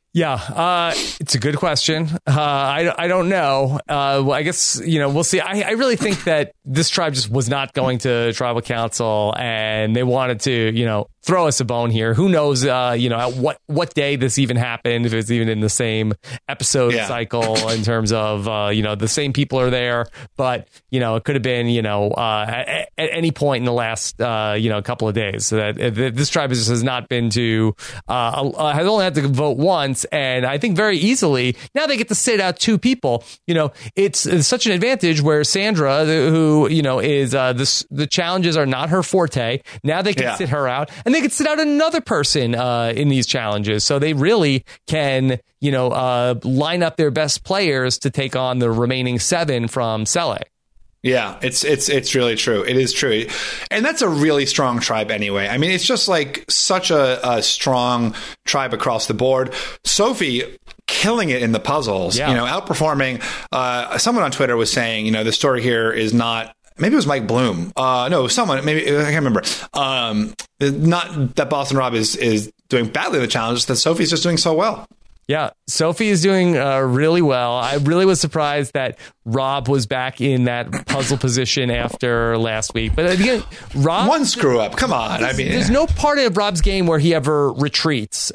Yeah, it's a good question. I don't know. Well, I guess, we'll see. I really think that this tribe just was not going to tribal council, and they wanted to, throw us a bone here. Who knows, at what day this even happened, if it's even in the same episode cycle in terms of, the same people are there. But, it could have been, at any point in the last, couple of days. So that this tribe has not been to, has only had to vote once. And I think very easily now they get to sit out two people. It's such an advantage where Sandra, who is the challenges are not her forte. Now they can sit her out, and they can sit out another person in these challenges. So they really can line up their best players to take on the remaining 7 from Sele.
Yeah, it's really true. It is true. And that's a really strong tribe anyway. I mean, it's just like such a strong tribe across the board. Sophie killing it in the puzzles, outperforming. Someone on Twitter was saying, the story here is not, maybe it was Mike Bloom. No, someone, maybe, I can't remember. Not that Boston Rob is doing badly in the challenge, that Sophie's just doing so well.
Yeah, Sophie is doing really well. I really was surprised that Rob was back in that puzzle position after last week. But again, Rob...
One screw up. Come on.
There's no part of Rob's game where he ever retreats.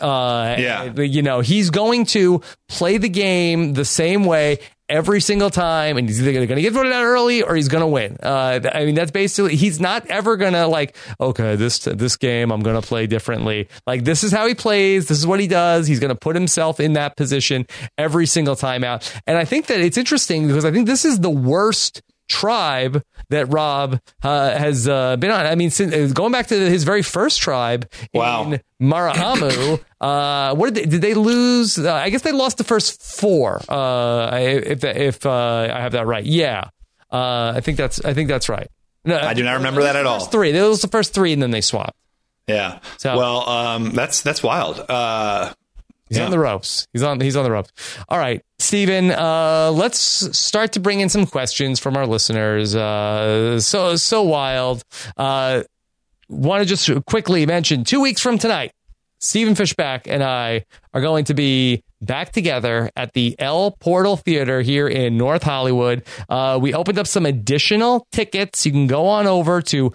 He's going to play the game the same way every single time, and he's either going to get voted out early or he's going to win. That's basically, he's not ever going to okay, this game I'm going to play differently. This is how he plays. This is what he does. He's going to put himself in that position every single time out. And I think that it's interesting because I think this is the worst tribe that Rob has been on. I mean, since going back to his very first tribe in Marahamu, what did they lose? I guess they lost the first 4. If I have that right, I think that's right. No,
I do not remember that at all.
3. They lost the first 3 and then they swapped.
Yeah. So, that's wild.
He's on the ropes. He's on the ropes. All right, Steven, let's start to bring in some questions from our listeners. So wild. Want to just quickly mention 2 weeks from tonight, Stephen Fishbach and I are going to be back together at the El Portal Theater here in North Hollywood. We opened up some additional tickets. You can go on over to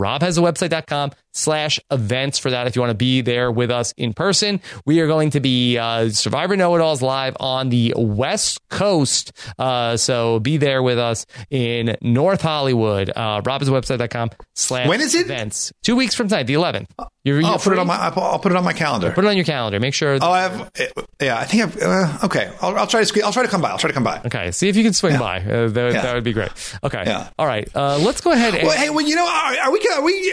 robhasawebsite.com/events for that if you want to be there with us in person. We are going to be Survivor Know-It-Alls live on the West Coast. So be there with us in North Hollywood. robhasawebsite.com/events.
When is it?
2 weeks from tonight, the 11th.
I'll put it on my calendar.
Put it on your calendar. Make sure.
I think I've. Okay, I'll try to come by.
Okay, see if you can swing by. That would be great. Okay. Yeah. All right. Let's go ahead.
Are we?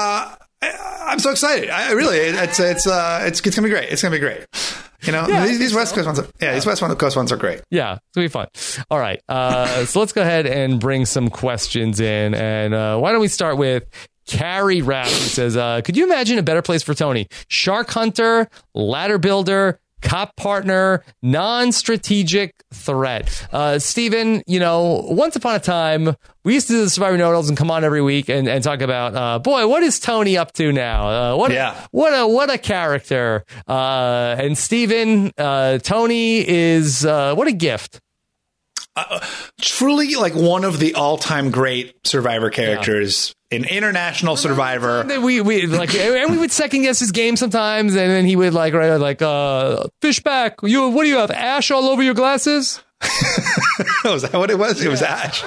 I'm so excited. It's gonna be great. It's gonna be great. These West Coast ones. These West Coast ones are great.
Yeah, it's gonna be fun. All right. So let's go ahead and bring some questions in, and why don't we start with Carrie Rapp, who says, could you imagine a better place for Tony? Shark hunter, ladder builder, cop partner, non-strategic threat. Stephen, once upon a time, we used to do the Survivor Know-It-Alls and come on every week and talk about, boy, what is Tony up to now? What a character. And Stephen, Tony is, what a gift.
Truly one of the all-time great Survivor characters. An international Survivor.
And we would second guess his game sometimes, and then he would write Fishbach, what do you have, ash all over your glasses?
Was that what it was? It was ash.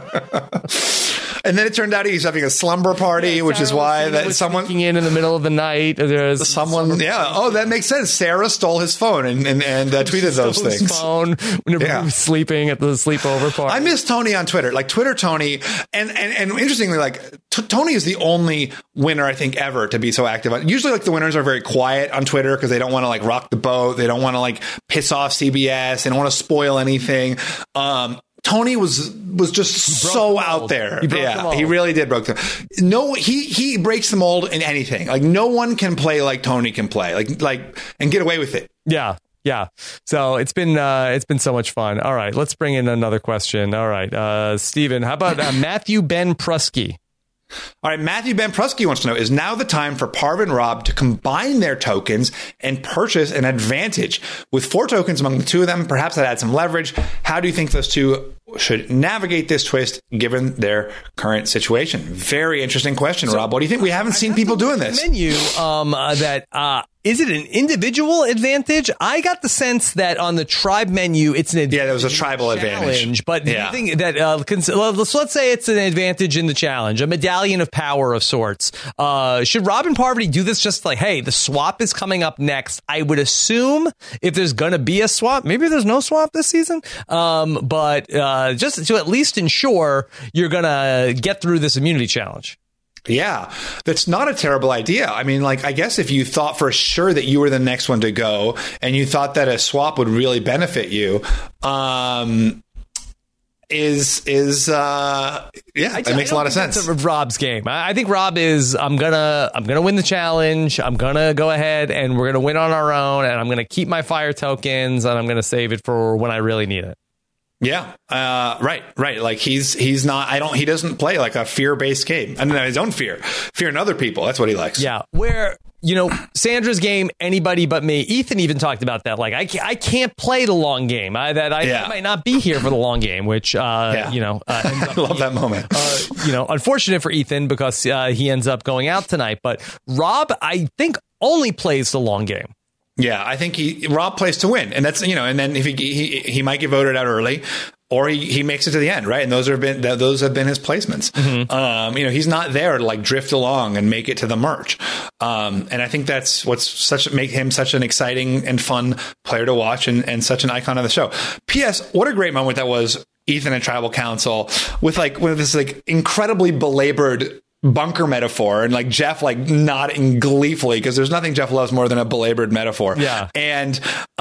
And then it turned out he's having a slumber party, which is why that someone
in the middle of the night. There's
someone. That makes sense. Sarah stole his phone and tweeted those things.
His phone whenever he was sleeping at the sleepover party.
I miss Tony on Twitter, Twitter Tony, and interestingly, Tony is the only winner I think ever to be so active. Usually, the winners are very quiet on Twitter because they don't want to rock the boat. They don't want to piss off CBS. They don't want to spoil anything. Tony was just so out there. He really did break them. No, he breaks the mold in anything. No one can play like Tony can play. And get away with it.
Yeah. Yeah. So it's been so much fun. All right, let's bring in another question. All right, Stephen, how about Matthew Ben Prusky?
All right, Matthew Ben Prusky wants to know, is now the time for Parv and Rob to combine their tokens and purchase an advantage? With 4 tokens among the two of them, perhaps that adds some leverage. How do you think those two should navigate this twist given their current situation? Very interesting question, Rob. What do you think? We haven't seen people doing this.
Menu is it an individual advantage? I got the sense that on the tribe menu, it's an advantage.
Yeah, there was a tribal advantage.
But do you think that, let's say it's an advantage in the challenge, a medallion of power of sorts. Should Rob and Parvati do this just like, hey, the swap is coming up next? I would assume if there's going to be a swap, maybe there's no swap this season, but just to at least ensure you're going to get through this immunity challenge.
Yeah, that's not a terrible idea. I mean, like, I guess if you thought for sure that you were the next one to go and you thought that a swap would really benefit you, it makes a lot of sense.
It's Rob's game. I think Rob is, I'm gonna win the challenge. I'm gonna go ahead and we're gonna win on our own, and I'm gonna keep my fire tokens and I'm gonna save it for when I really need it.
Yeah. Right. Like he's not, he doesn't play like a fear-based game. I mean, his own fearing other people. That's what he likes.
Yeah. Where, Sandra's game, anybody but me. Ethan even talked about that. Like, I can't play the long game. I might not be here for the long game, which, I
love that moment.
Unfortunate for Ethan because he ends up going out tonight. But Rob, I think, only plays the long game.
Yeah, I think Rob plays to win, and that's and then if he might get voted out early, or he makes it to the end, right? And those have been his placements. Mm-hmm. He's not there to like drift along and make it to the merge. And I think that's what's make him such an exciting and fun player to watch, and such an icon of the show. P.S. What a great moment that was, Ethan and Tribal Council with this like incredibly belabored bunker metaphor, and like Jeff like nodding gleefully because there's nothing Jeff loves more than a belabored metaphor.
Yeah.
And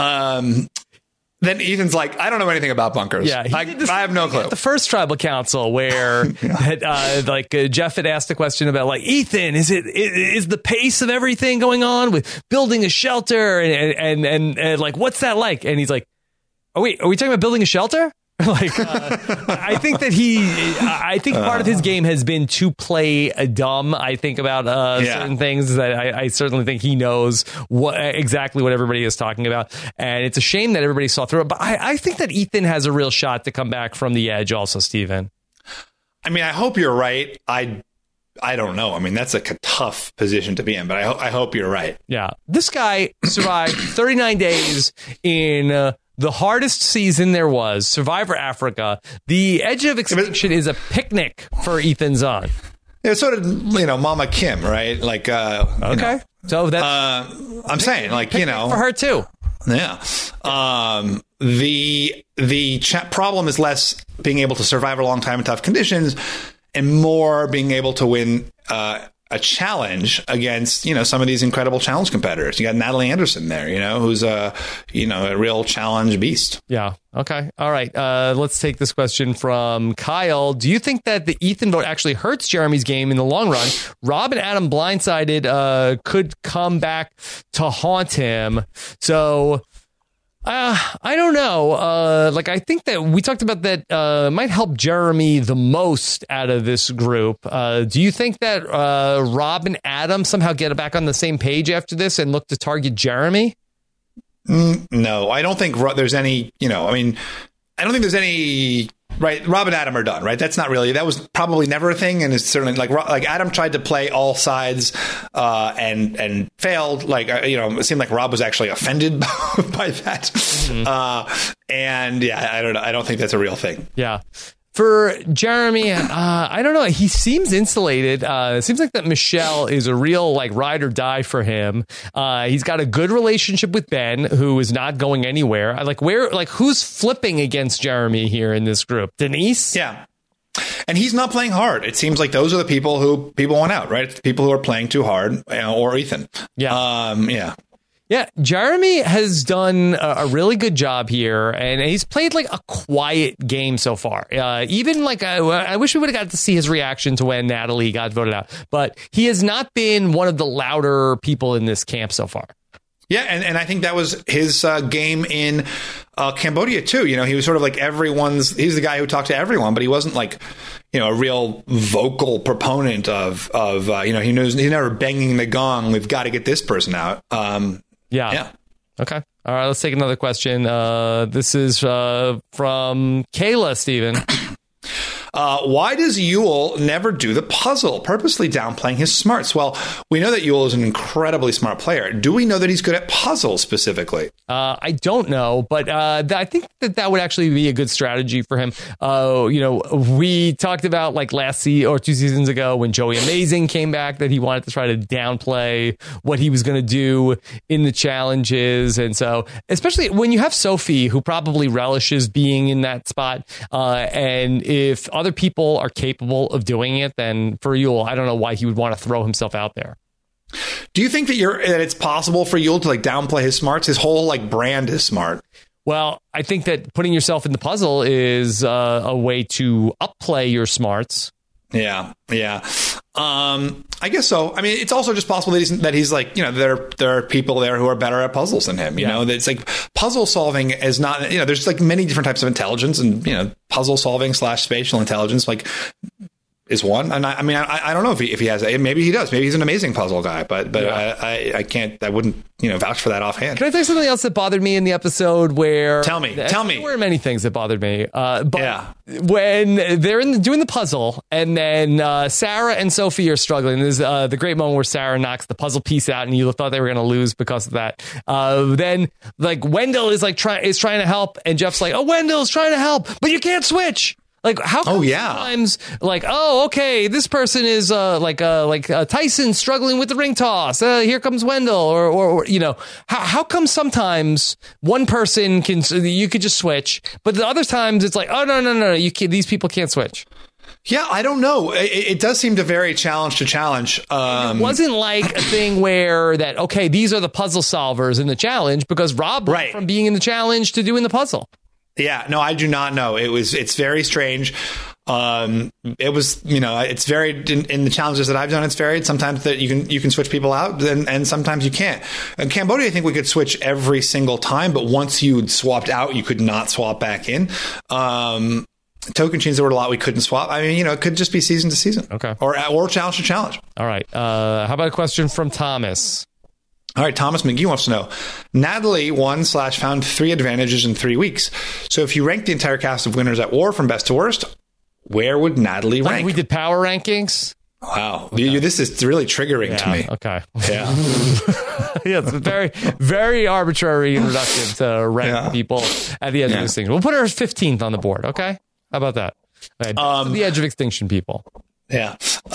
then Ethan's like, I don't know anything about bunkers.
Yeah,
I have no clue.
The first Tribal Council where Jeff had asked a question about like, Ethan, is the pace of everything going on with building a shelter and like, what's that like? And he's like, are we talking about building a shelter? I think that part of his game has been to play dumb. I think about certain things that I certainly think he knows exactly what everybody is talking about. And it's a shame that everybody saw through it. But I think that Ethan has a real shot to come back from the edge also, Steven.
I mean, I hope you're right. I don't know. I mean, that's a tough position to be in, but I hope you're right.
Yeah. This guy survived 39 days in the hardest season there was, Survivor Africa. The edge of extinction is a picnic for Ethan Zahn.
Yeah, so did Mama Kim, right? Like,
okay, so that's
I'm saying, like,
for her too.
Yeah. The problem is less being able to survive a long time in tough conditions, and more being able to win a challenge against, some of these incredible challenge competitors. You got Natalie Anderson there, who's a real challenge beast.
Yeah. Okay. All right. Let's take this question from Kyle. Do you think that the Ethan vote actually hurts Jeremy's game in the long run? Rob and Adam blindsided could come back to haunt him. So I don't know. I think that we talked about that might help Jeremy the most out of this group. Do you think that Rob and Adam somehow get back on the same page after this and look to target Jeremy?
No, I don't think there's any, I don't think there's any, right? Rob and Adam are done, right? That was probably never a thing. And it's certainly like Adam tried to play all sides, and failed. It seemed like Rob was actually offended by that. Mm-hmm. And yeah, I don't know. I don't think that's a real thing.
Yeah. For Jeremy, I don't know. He seems insulated. It seems like that Michelle is a real ride or die for him. He's got a good relationship with Ben, who is not going anywhere. Who's flipping against Jeremy here in this group? Denise?
Yeah. And he's not playing hard. It seems like those are the people who people want out, right? It's the people who are playing too hard, or Ethan.
Yeah.
Yeah.
Yeah, Jeremy has done a really good job here, and he's played a quiet game so far. Even I wish we would have got to see his reaction to when Natalie got voted out, but he has not been one of the louder people in this camp so far.
Yeah, and I think that was his game in Cambodia too. You know, he was sort of like he's the guy who talked to everyone, but he wasn't like, you know, a real vocal proponent of you know, he's never banging the gong. We've got to get this person out. Yeah.
Okay. All right. Let's take another question. This is from Kayla, Steven.
Why does Yul never do the puzzle, purposely downplaying his smarts? Well, we know that Yul is an incredibly smart player. Do we know that he's good at puzzles specifically?
I don't know, but I think that would actually be a good strategy for him. You know, we talked about like last season or 2 seasons ago when Joey Amazing came back that he wanted to try to downplay what he was going to do in the challenges. And so, especially when you have Sophie, who probably relishes being in that spot, and if other people are capable of doing it, then for Yul, I don't know why he would want to throw himself out there.
Do you think that it's possible for Yul to like downplay his smarts? His whole like brand is smart.
Well, I think that putting yourself in the puzzle is a way to upplay your smarts.
Yeah. I guess so. I mean, it's also just possible that he's like, you know, there are people there who are better at puzzles than him. You know, it's like puzzle solving is not, you know, there's like many different types of intelligence, and, you know, puzzle solving / spatial intelligence, like, is one. And I mean, I don't know if he has it. Maybe he does. Maybe he's an amazing puzzle guy, but yeah. I wouldn't, you know, vouch for that offhand.
Can I tell you something else that bothered me in the episode where...
Tell me.
There were many things that bothered me. But when they're doing the puzzle, and then Sarah and Sophie are struggling. There's the great moment where Sarah knocks the puzzle piece out, and you thought they were going to lose because of that. Then, like, Wendell is trying to help, and Jeff's like, "Oh, Wendell's trying to help, but you can't switch." Like, how come sometimes, like, oh, okay, this person is like Tyson struggling with the ring toss. Here comes Wendell, or you know, how come sometimes one person you could just switch, but the other times it's like, oh no, these people can't switch.
Yeah, I don't know. It does seem to vary challenge to challenge.
It wasn't like a thing where that, okay, these are the puzzle solvers in the challenge, because Rob went from being in the challenge to doing the puzzle.
Yeah, no, I do not know. It's very strange. It was, you know, it's varied in the challenges that I've done. It's varied. Sometimes that you can switch people out, and sometimes you can't. In Cambodia, I think we could switch every single time, but once you'd swapped out, you could not swap back in. Tocantins, there were a lot we couldn't swap. I mean, you know, it could just be season to season.
Okay.
Or challenge to challenge.
All right. How about a question from Thomas?
All right, Thomas McGee wants to know, Natalie won / found 3 advantages in 3 weeks. So if you rank the entire cast of winners at War from best to worst, where would Natalie rank?
We did power rankings.
Wow. Okay. This is really triggering to me.
Okay.
Yeah.
Yeah, it's a very, very arbitrary and reductive to rank people at the edge of extinction. We'll put her 15th on the board, okay? How about that? Okay, the edge of extinction people.
Yeah.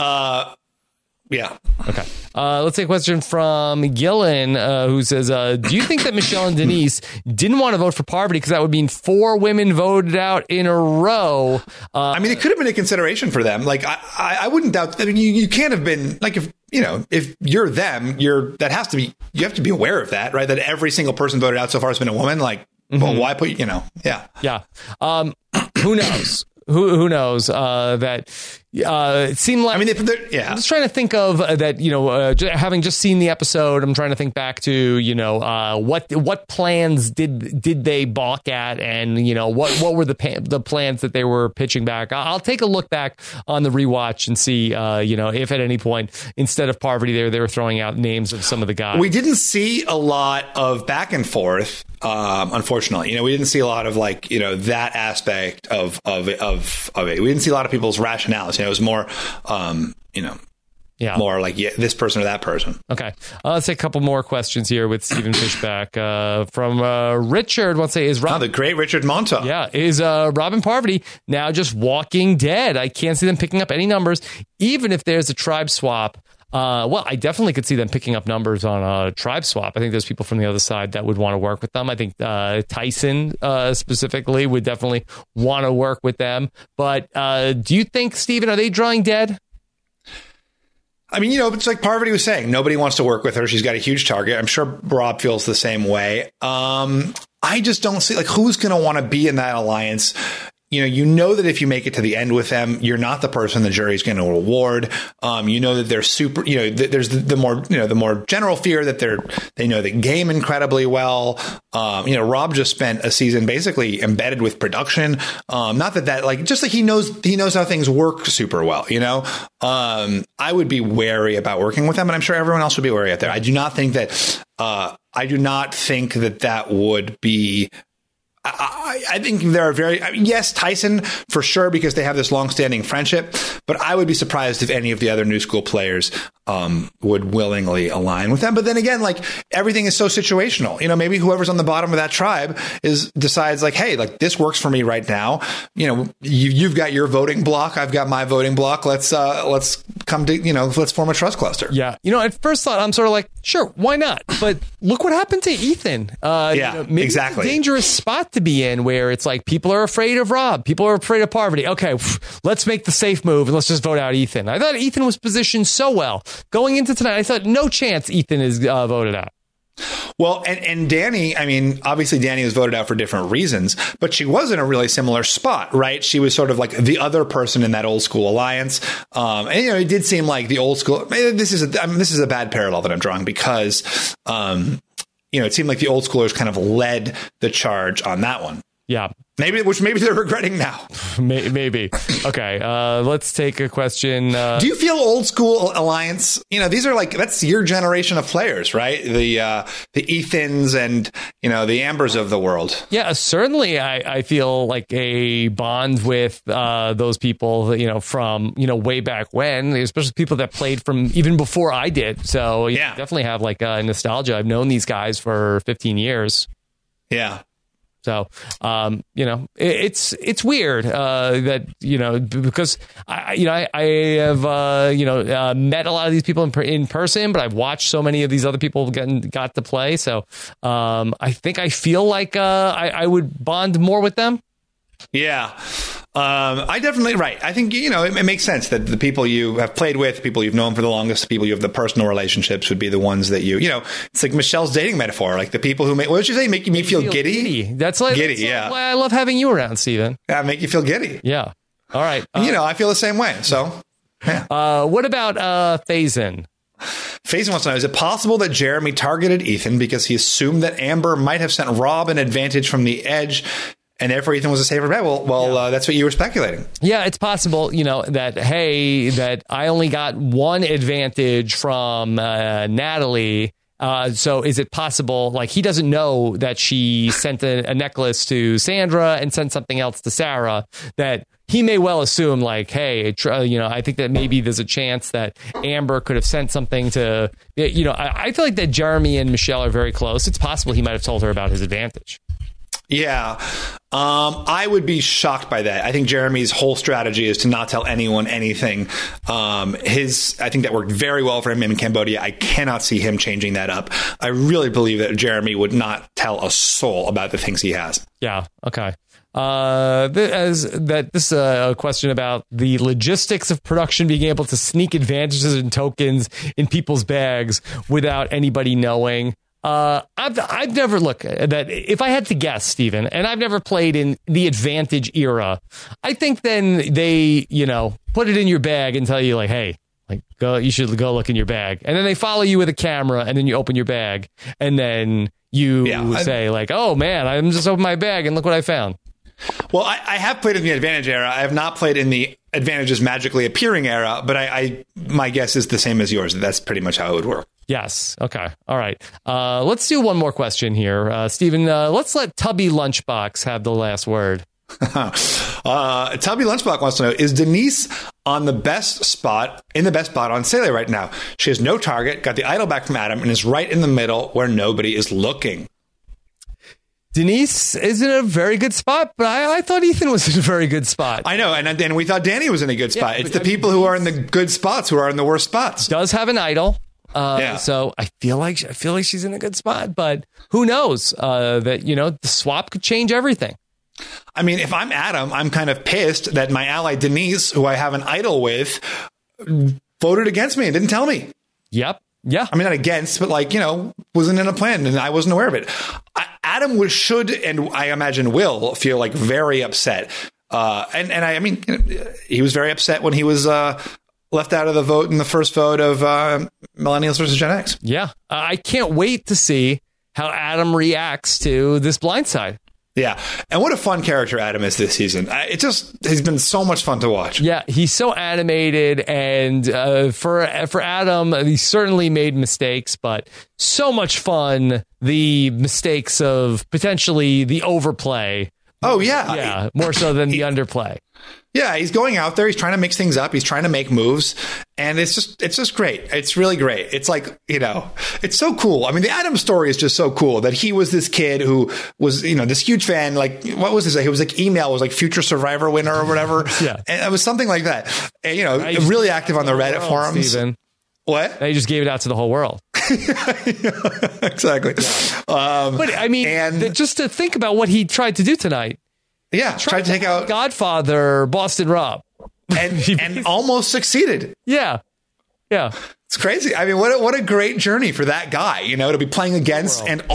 Yeah.
Okay. Let's take a question from Gillen, who says, do you think that Michelle and Denise didn't want to vote for Parvati because that would mean 4 women voted out in a row?
I mean, it could have been a consideration for them. Like, I wouldn't doubt. I mean, you can't have been, like, if you're them, you have to be aware of that, right? That every single person voted out so far has been a woman. Like, well, why put, you know? Yeah.
Yeah. Who knows? Who knows? That it seemed like. I mean, I'm just trying to think of that. You know, having just seen the episode, I'm trying to think back to, you know, what plans did they balk at, and, you know, what were the plans that they were pitching back. I'll take a look back on the rewatch and see, you know, if at any point instead of Parvati they were throwing out names of some of the guys.
We didn't see a lot of back and forth. Unfortunately, you know, we didn't see a lot of, like, you know, that aspect of it. We didn't see a lot of people's rationales. You know, it was more, you know, more like this person or that person.
Okay. Let's take a couple more questions here with Stephen Fishback from Richard. Wants to say, is Rob
the great Richard Monta?
Yeah. Is Robin Parvati now just walking dead? I can't see them picking up any numbers, even if there's a tribe swap. Well, I definitely could see them picking up numbers on a tribe swap. I think there's people from the other side that would want to work with them. I think Tyson specifically would definitely want to work with them. But do you think, Steven, are they drawing dead?
I mean, you know, it's like Parvati was saying, nobody wants to work with her. She's got a huge target. I'm sure Rob feels the same way. I just don't see, like, who's going to want to be in that alliance. you know that if you make it to the end with them, you're not the person the jury's going to reward. You know that they're super, there's the more general fear that they know the game incredibly well. Rob just spent a season basically embedded with production. Not that like, just like he knows how things work super well, I would be wary about working with them, and I'm sure everyone else would be wary out there. I do not think that that would be. I think there are yes, Tyson for sure, because they have this longstanding friendship, but I would be surprised if any of the other new school players would willingly align with them. But then again, like, everything is so situational. Maybe whoever's on the bottom of that tribe decides like, hey, like, this works for me right now. You've got your voting block, I've got my voting block. Let's come to, let's form a trust cluster.
Yeah. At first thought, I'm sort of like, sure, why not? But look what happened to Ethan. Maybe
exactly.
It's a dangerous spot to be in, where it's like people are afraid of Rob, people are afraid of Parvati. Okay, let's make the safe move and let's just vote out Ethan. I thought Ethan was positioned so well going into tonight. I thought no chance Ethan is voted out.
Well, and Danny, I mean, obviously Danny was voted out for different reasons, but she was in a really similar spot, right? She was sort of like the other person in that old school alliance. And, it did seem like the old school, this is a bad parallel that I'm drawing, because, it seemed like the old schoolers kind of led the charge on that one.
Yeah.
Maybe they're regretting now.
Maybe. Okay. Let's take a question.
Do you feel old school alliance? These are that's your generation of players, right? The Ethans and, the Ambers of the world.
Yeah, certainly. I feel like a bond with those people, from, way back when, especially people that played from even before I did. So yeah, definitely have like nostalgia. I've known these guys for 15 years.
Yeah.
So, it's weird that, because I have, met a lot of these people in person, but I've watched so many of these other people got to play. So I think I feel like I would bond more with them. Yeah.
I definitely, right. I think, it makes sense that the people you have played with, people you've known for the longest, people you have the personal relationships would be the ones that it's like Michelle's dating metaphor, like the people who what did you say, make me feel giddy?
That's why I love having you around, Steven.
Yeah, make you feel giddy.
Yeah. All right.
I feel the same way. So, yeah.
What about Faison?
Faison wants to know, is it possible that Jeremy targeted Ethan because he assumed that Amber might have sent Rob an advantage from the edge, and therefore Ethan was a safer bet? Well, that's what you were speculating.
Yeah, it's possible, that I only got one advantage from Natalie. So is it possible, like, he doesn't know that she sent a necklace to Sandra and sent something else to Sarah, that he may well assume, like, hey, I think that maybe there's a chance that Amber could have sent something to, I feel like that Jeremy and Michelle are very close. It's possible he might have told her about his advantage.
Yeah. I would be shocked by that. I think Jeremy's whole strategy is to not tell anyone anything. I think that worked very well for him in Cambodia. I cannot see him changing that up. I really believe that Jeremy would not tell a soul about the things he has.
Yeah. Okay. This is a question about the logistics of production being able to sneak advantages and tokens in people's bags without anybody knowing. I've never that if I had to guess, Steven, and I've never played in the Advantage era, I think then they, put it in your bag and tell you like, hey, like, you should go look in your bag. And then they follow you with a camera and then you open your bag and then you say like, oh man, I'm just opening my bag and look what I found.
Well, I have played in the Advantage era. I have not played in the Advantages magically appearing era, but my guess is the same as yours. That's pretty much how it would work.
Yes. Okay. All right. Let's do one more question here. Steven, let's let Tubby Lunchbox have the last word.
Tubby Lunchbox wants to know, is Denise in the best spot on Sailor right now? She has no target, got the idol back from Adam, and is right in the middle where nobody is looking.
Denise is in a very good spot, but I thought Ethan was in a very good spot.
I know, and we thought Danny was in a good spot. It's the people who are in the good spots who are in the worst spots.
Does have an idol. So I feel like she's in a good spot, but who knows that, the swap could change everything.
I mean, if I'm Adam, I'm kind of pissed that my ally Denise, who I have an idol with, voted against me and didn't tell me.
Yep. Yeah.
I mean, not against, but wasn't in a plan and I wasn't aware of it. Adam should, and I imagine will, feel like very upset. I mean, he was very upset when he was left out of the vote in the first vote of Millennials versus Gen X.
Yeah. I can't wait to see how Adam reacts to this blindside.
Yeah. And what a fun character Adam is this season. He's been so much fun to watch.
Yeah, he's so animated, and for Adam, he certainly made mistakes, but so much fun, the mistakes of potentially the overplay.
Oh, yeah.
Yeah, more so than the underplay.
Yeah, he's going out there. He's trying to mix things up. He's trying to make moves. And it's just great. It's really great. It's like, it's so cool. I mean, the Adam story is just so cool that he was this kid who was, this huge fan. Like, what was this? He was like email was like future Survivor winner or whatever.
Yeah.
And it was something like that. And, really active on the Reddit forums.
Steven.
What?
They just gave it out to the whole world.
Exactly.
But I mean, just to think about what he tried to do tonight.
Yeah, tried to take out
Godfather Boston Rob.
And almost succeeded.
Yeah. Yeah.
It's crazy. I mean, what a great journey for that guy, to be playing against and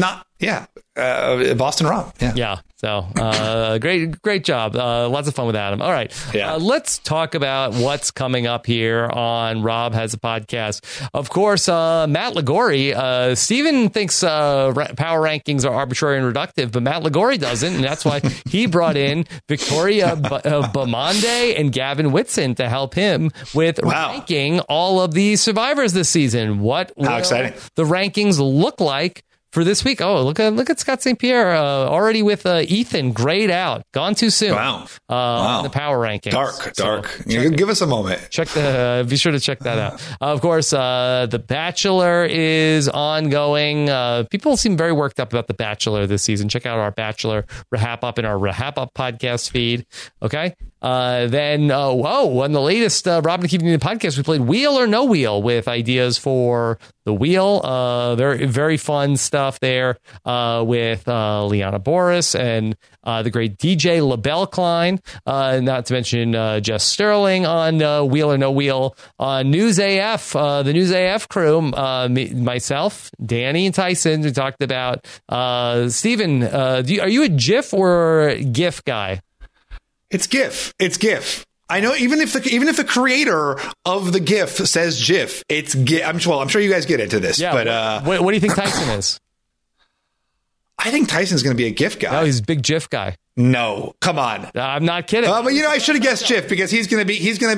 Boston Rob. Yeah.
Yeah. So great job. Lots of fun with Adam. All right.
Yeah.
Let's talk about what's coming up here on Rob Has a Podcast. Of course, Matt Ligori. Steven thinks power rankings are arbitrary and reductive, but Matt Ligori doesn't. And that's why he brought in Victoria Bamonde and Gavin Whitson to help him with ranking all of the survivors this season. What will
exciting
the rankings look like for this week? Oh, look at Scott St. Pierre already with Ethan grayed out, gone too soon.
Wow.
The power rankings.
Dark. Give us a moment.
Be sure to check that out. Of course, The Bachelor is ongoing. People seem very worked up about The Bachelor this season. Check out our Bachelor Rahap Up in our Rahap Up podcast feed. Okay. Then, on the latest Robin and Keeping the podcast, we played Wheel or No Wheel with ideas for the wheel. Very, very fun stuff there with Liana Boris and the great DJ LaBelle Klein, not to mention Jess Sterling on Wheel or No Wheel. News AF, the News AF crew, myself, Danny, and Tyson, we talked about. Steven, are you a GIF or GIF guy?
It's GIF. I know even if the creator of the GIF says GIF, it's GIF. I'm sure you guys get into this.
Yeah,
but
what do you think Tyson is?
I think Tyson's going to be a GIF guy.
No, he's a big GIF guy.
No, come on.
I'm not kidding.
But I should have guessed GIF because he's going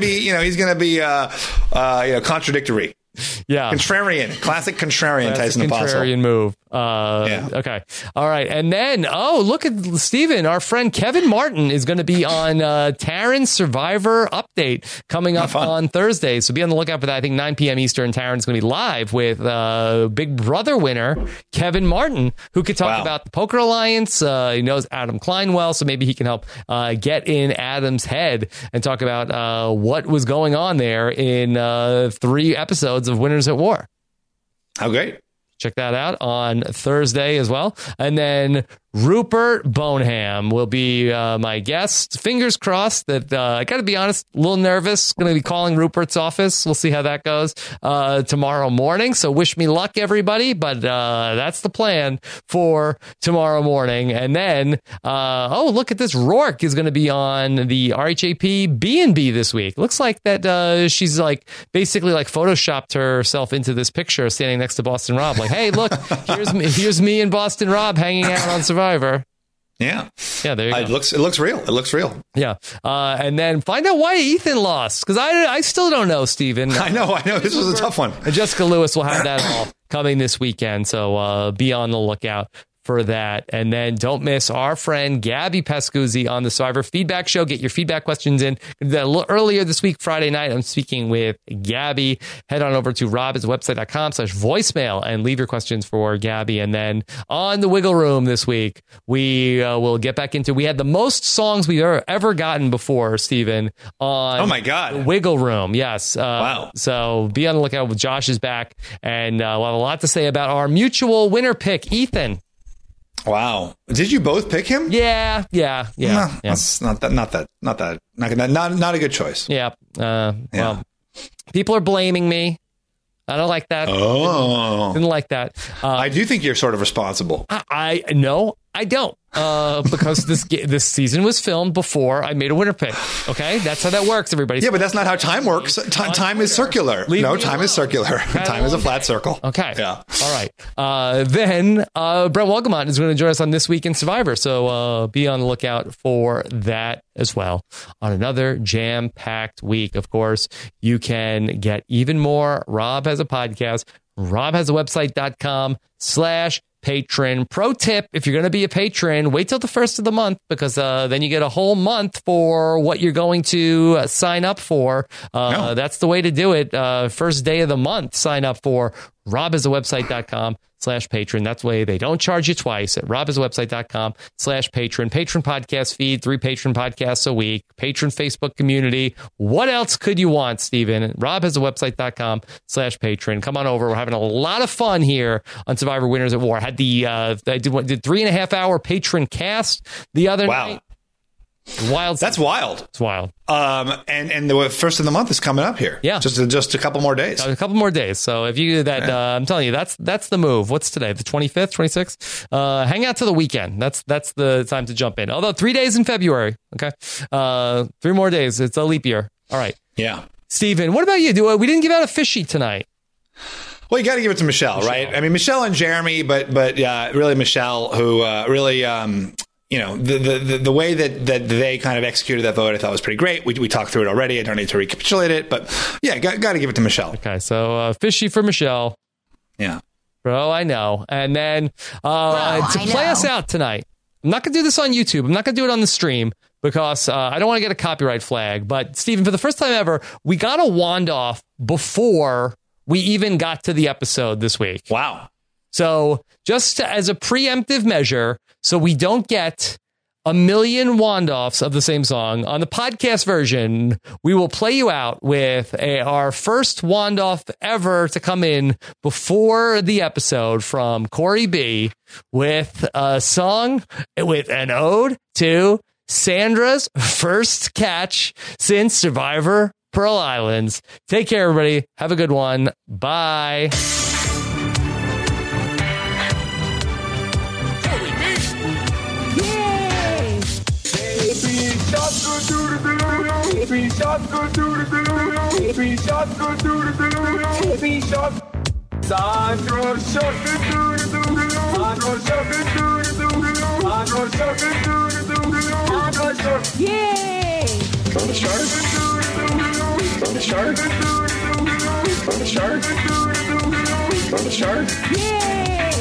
to be contradictory.
Yeah.
Classic contrarian Tyson Apostle.
Contrarian move.
Yeah.
Okay. All right. And then, look at Steven. Our friend Kevin Martin is going to be on Taryn's Survivor Update coming up on Thursday. So be on the lookout for that. I think 9 p.m. Eastern. Taryn's going to be live with Big Brother winner Kevin Martin, who could talk about the Poker Alliance. He knows Adam Klein well, so maybe he can help get in Adam's head and talk about what was going on there in 3 episodes of Winners at War.
How great.
Check that out on Thursday as well. And then Rupert Boneham will be my guest. Fingers crossed that I got to be honest, a little nervous. Going to be calling Rupert's office. We'll see how that goes tomorrow morning. So wish me luck, everybody. But that's the plan for tomorrow morning. And then, look at this. Rourke is going to be on the RHAP B&B this week. Looks like that she's basically photoshopped herself into this picture standing next to Boston Rob. Like, hey, look, here's me and Boston Rob hanging out on Survivor.
Yeah.
Yeah, there you go.
It looks real.
Yeah. And then find out why Ethan lost, because I still don't know, Steven.
I know. This was a tough one.
And Jessica Lewis will have that all coming this weekend, so be on the lookout for that. And then don't miss our friend Gabby Pascuzzi on the Survivor Feedback Show. Get your feedback questions in. Earlier this week, Friday night, I'm speaking with Gabby. Head on over to robiswebsite.com/voicemail and leave your questions for Gabby. And then on the Wiggle Room this week, we will get back into, we had the most songs we've ever gotten before, Steven, on
oh my God.
the Wiggle Room. Yes.
Wow. So
be on the lookout with Josh is back. And we'll have a lot to say about our mutual winner pick, Ethan.
Wow. Did you both pick him?
Yeah.
That's not a good choice.
Yeah. Well, people are blaming me. I don't like that.
Oh.
Didn't like that.
I do think you're sort of responsible.
I know. I don't, because this season was filmed before I made a winner pick. Okay, that's how that works, everybody.
Yeah, but that's not how time works. Time is circular. Time is circular. Time is a flat circle.
Okay.
Yeah.
All right. Then Brent Wolgamott is going to join us on This Week in Survivor, so be on the lookout for that as well. On another jam-packed week, of course, you can get even more. Rob has a podcast. robhasawebsite.com/patron. Pro tip, if you're going to be a patron, wait till the first of the month, because then you get a whole month for what you're going to sign up for. That's the way to do it. First day of the month, sign up for robhasawebsite.com/patron. That's the way they don't charge you twice at robhasawebsite.com/patron. Patron podcast feed, 3 patron podcasts a week, patron Facebook community. What else could you want, Steven? robhasawebsite.com/patron. Come on over. We're having a lot of fun here on Survivor Winners at War. I did 3.5 hour patron cast the other night. Wild.
That's wild.
It's wild.
And the first of the month is coming up here.
Yeah.
Just a couple more days.
A couple more days. So if you do that, I'm telling you, that's the move. What's today? The 25th, 26th? Hang out to the weekend. That's the time to jump in. Although 3 days in February. Okay. 3 more days. It's a leap year. All right.
Yeah.
Steven, what about you? We didn't give out a fishy tonight.
Well, you got to give it to Michelle, right? I mean, Michelle and Jeremy, but really Michelle, who really, the way that they kind of executed that vote, I thought was pretty great. We talked through it already. I don't need to recapitulate it, but yeah, got to give it to Michelle.
Okay, so fishy for Michelle.
Yeah.
Bro, I know. And then to play us out tonight, I'm not going to do this on YouTube. I'm not going to do it on the stream because I don't want to get a copyright flag. But, Steven, for the first time ever, we got a wand off before we even got to the episode this week.
Wow.
So just as a preemptive measure, so we don't get a million wand-offs of the same song, on the podcast version, we will play you out with our first wand-off ever to come in before the episode from Corey B. with a song with an ode to Sandra's first catch since Survivor Pearl Islands. Take care, everybody. Have a good one. Bye.
Yay!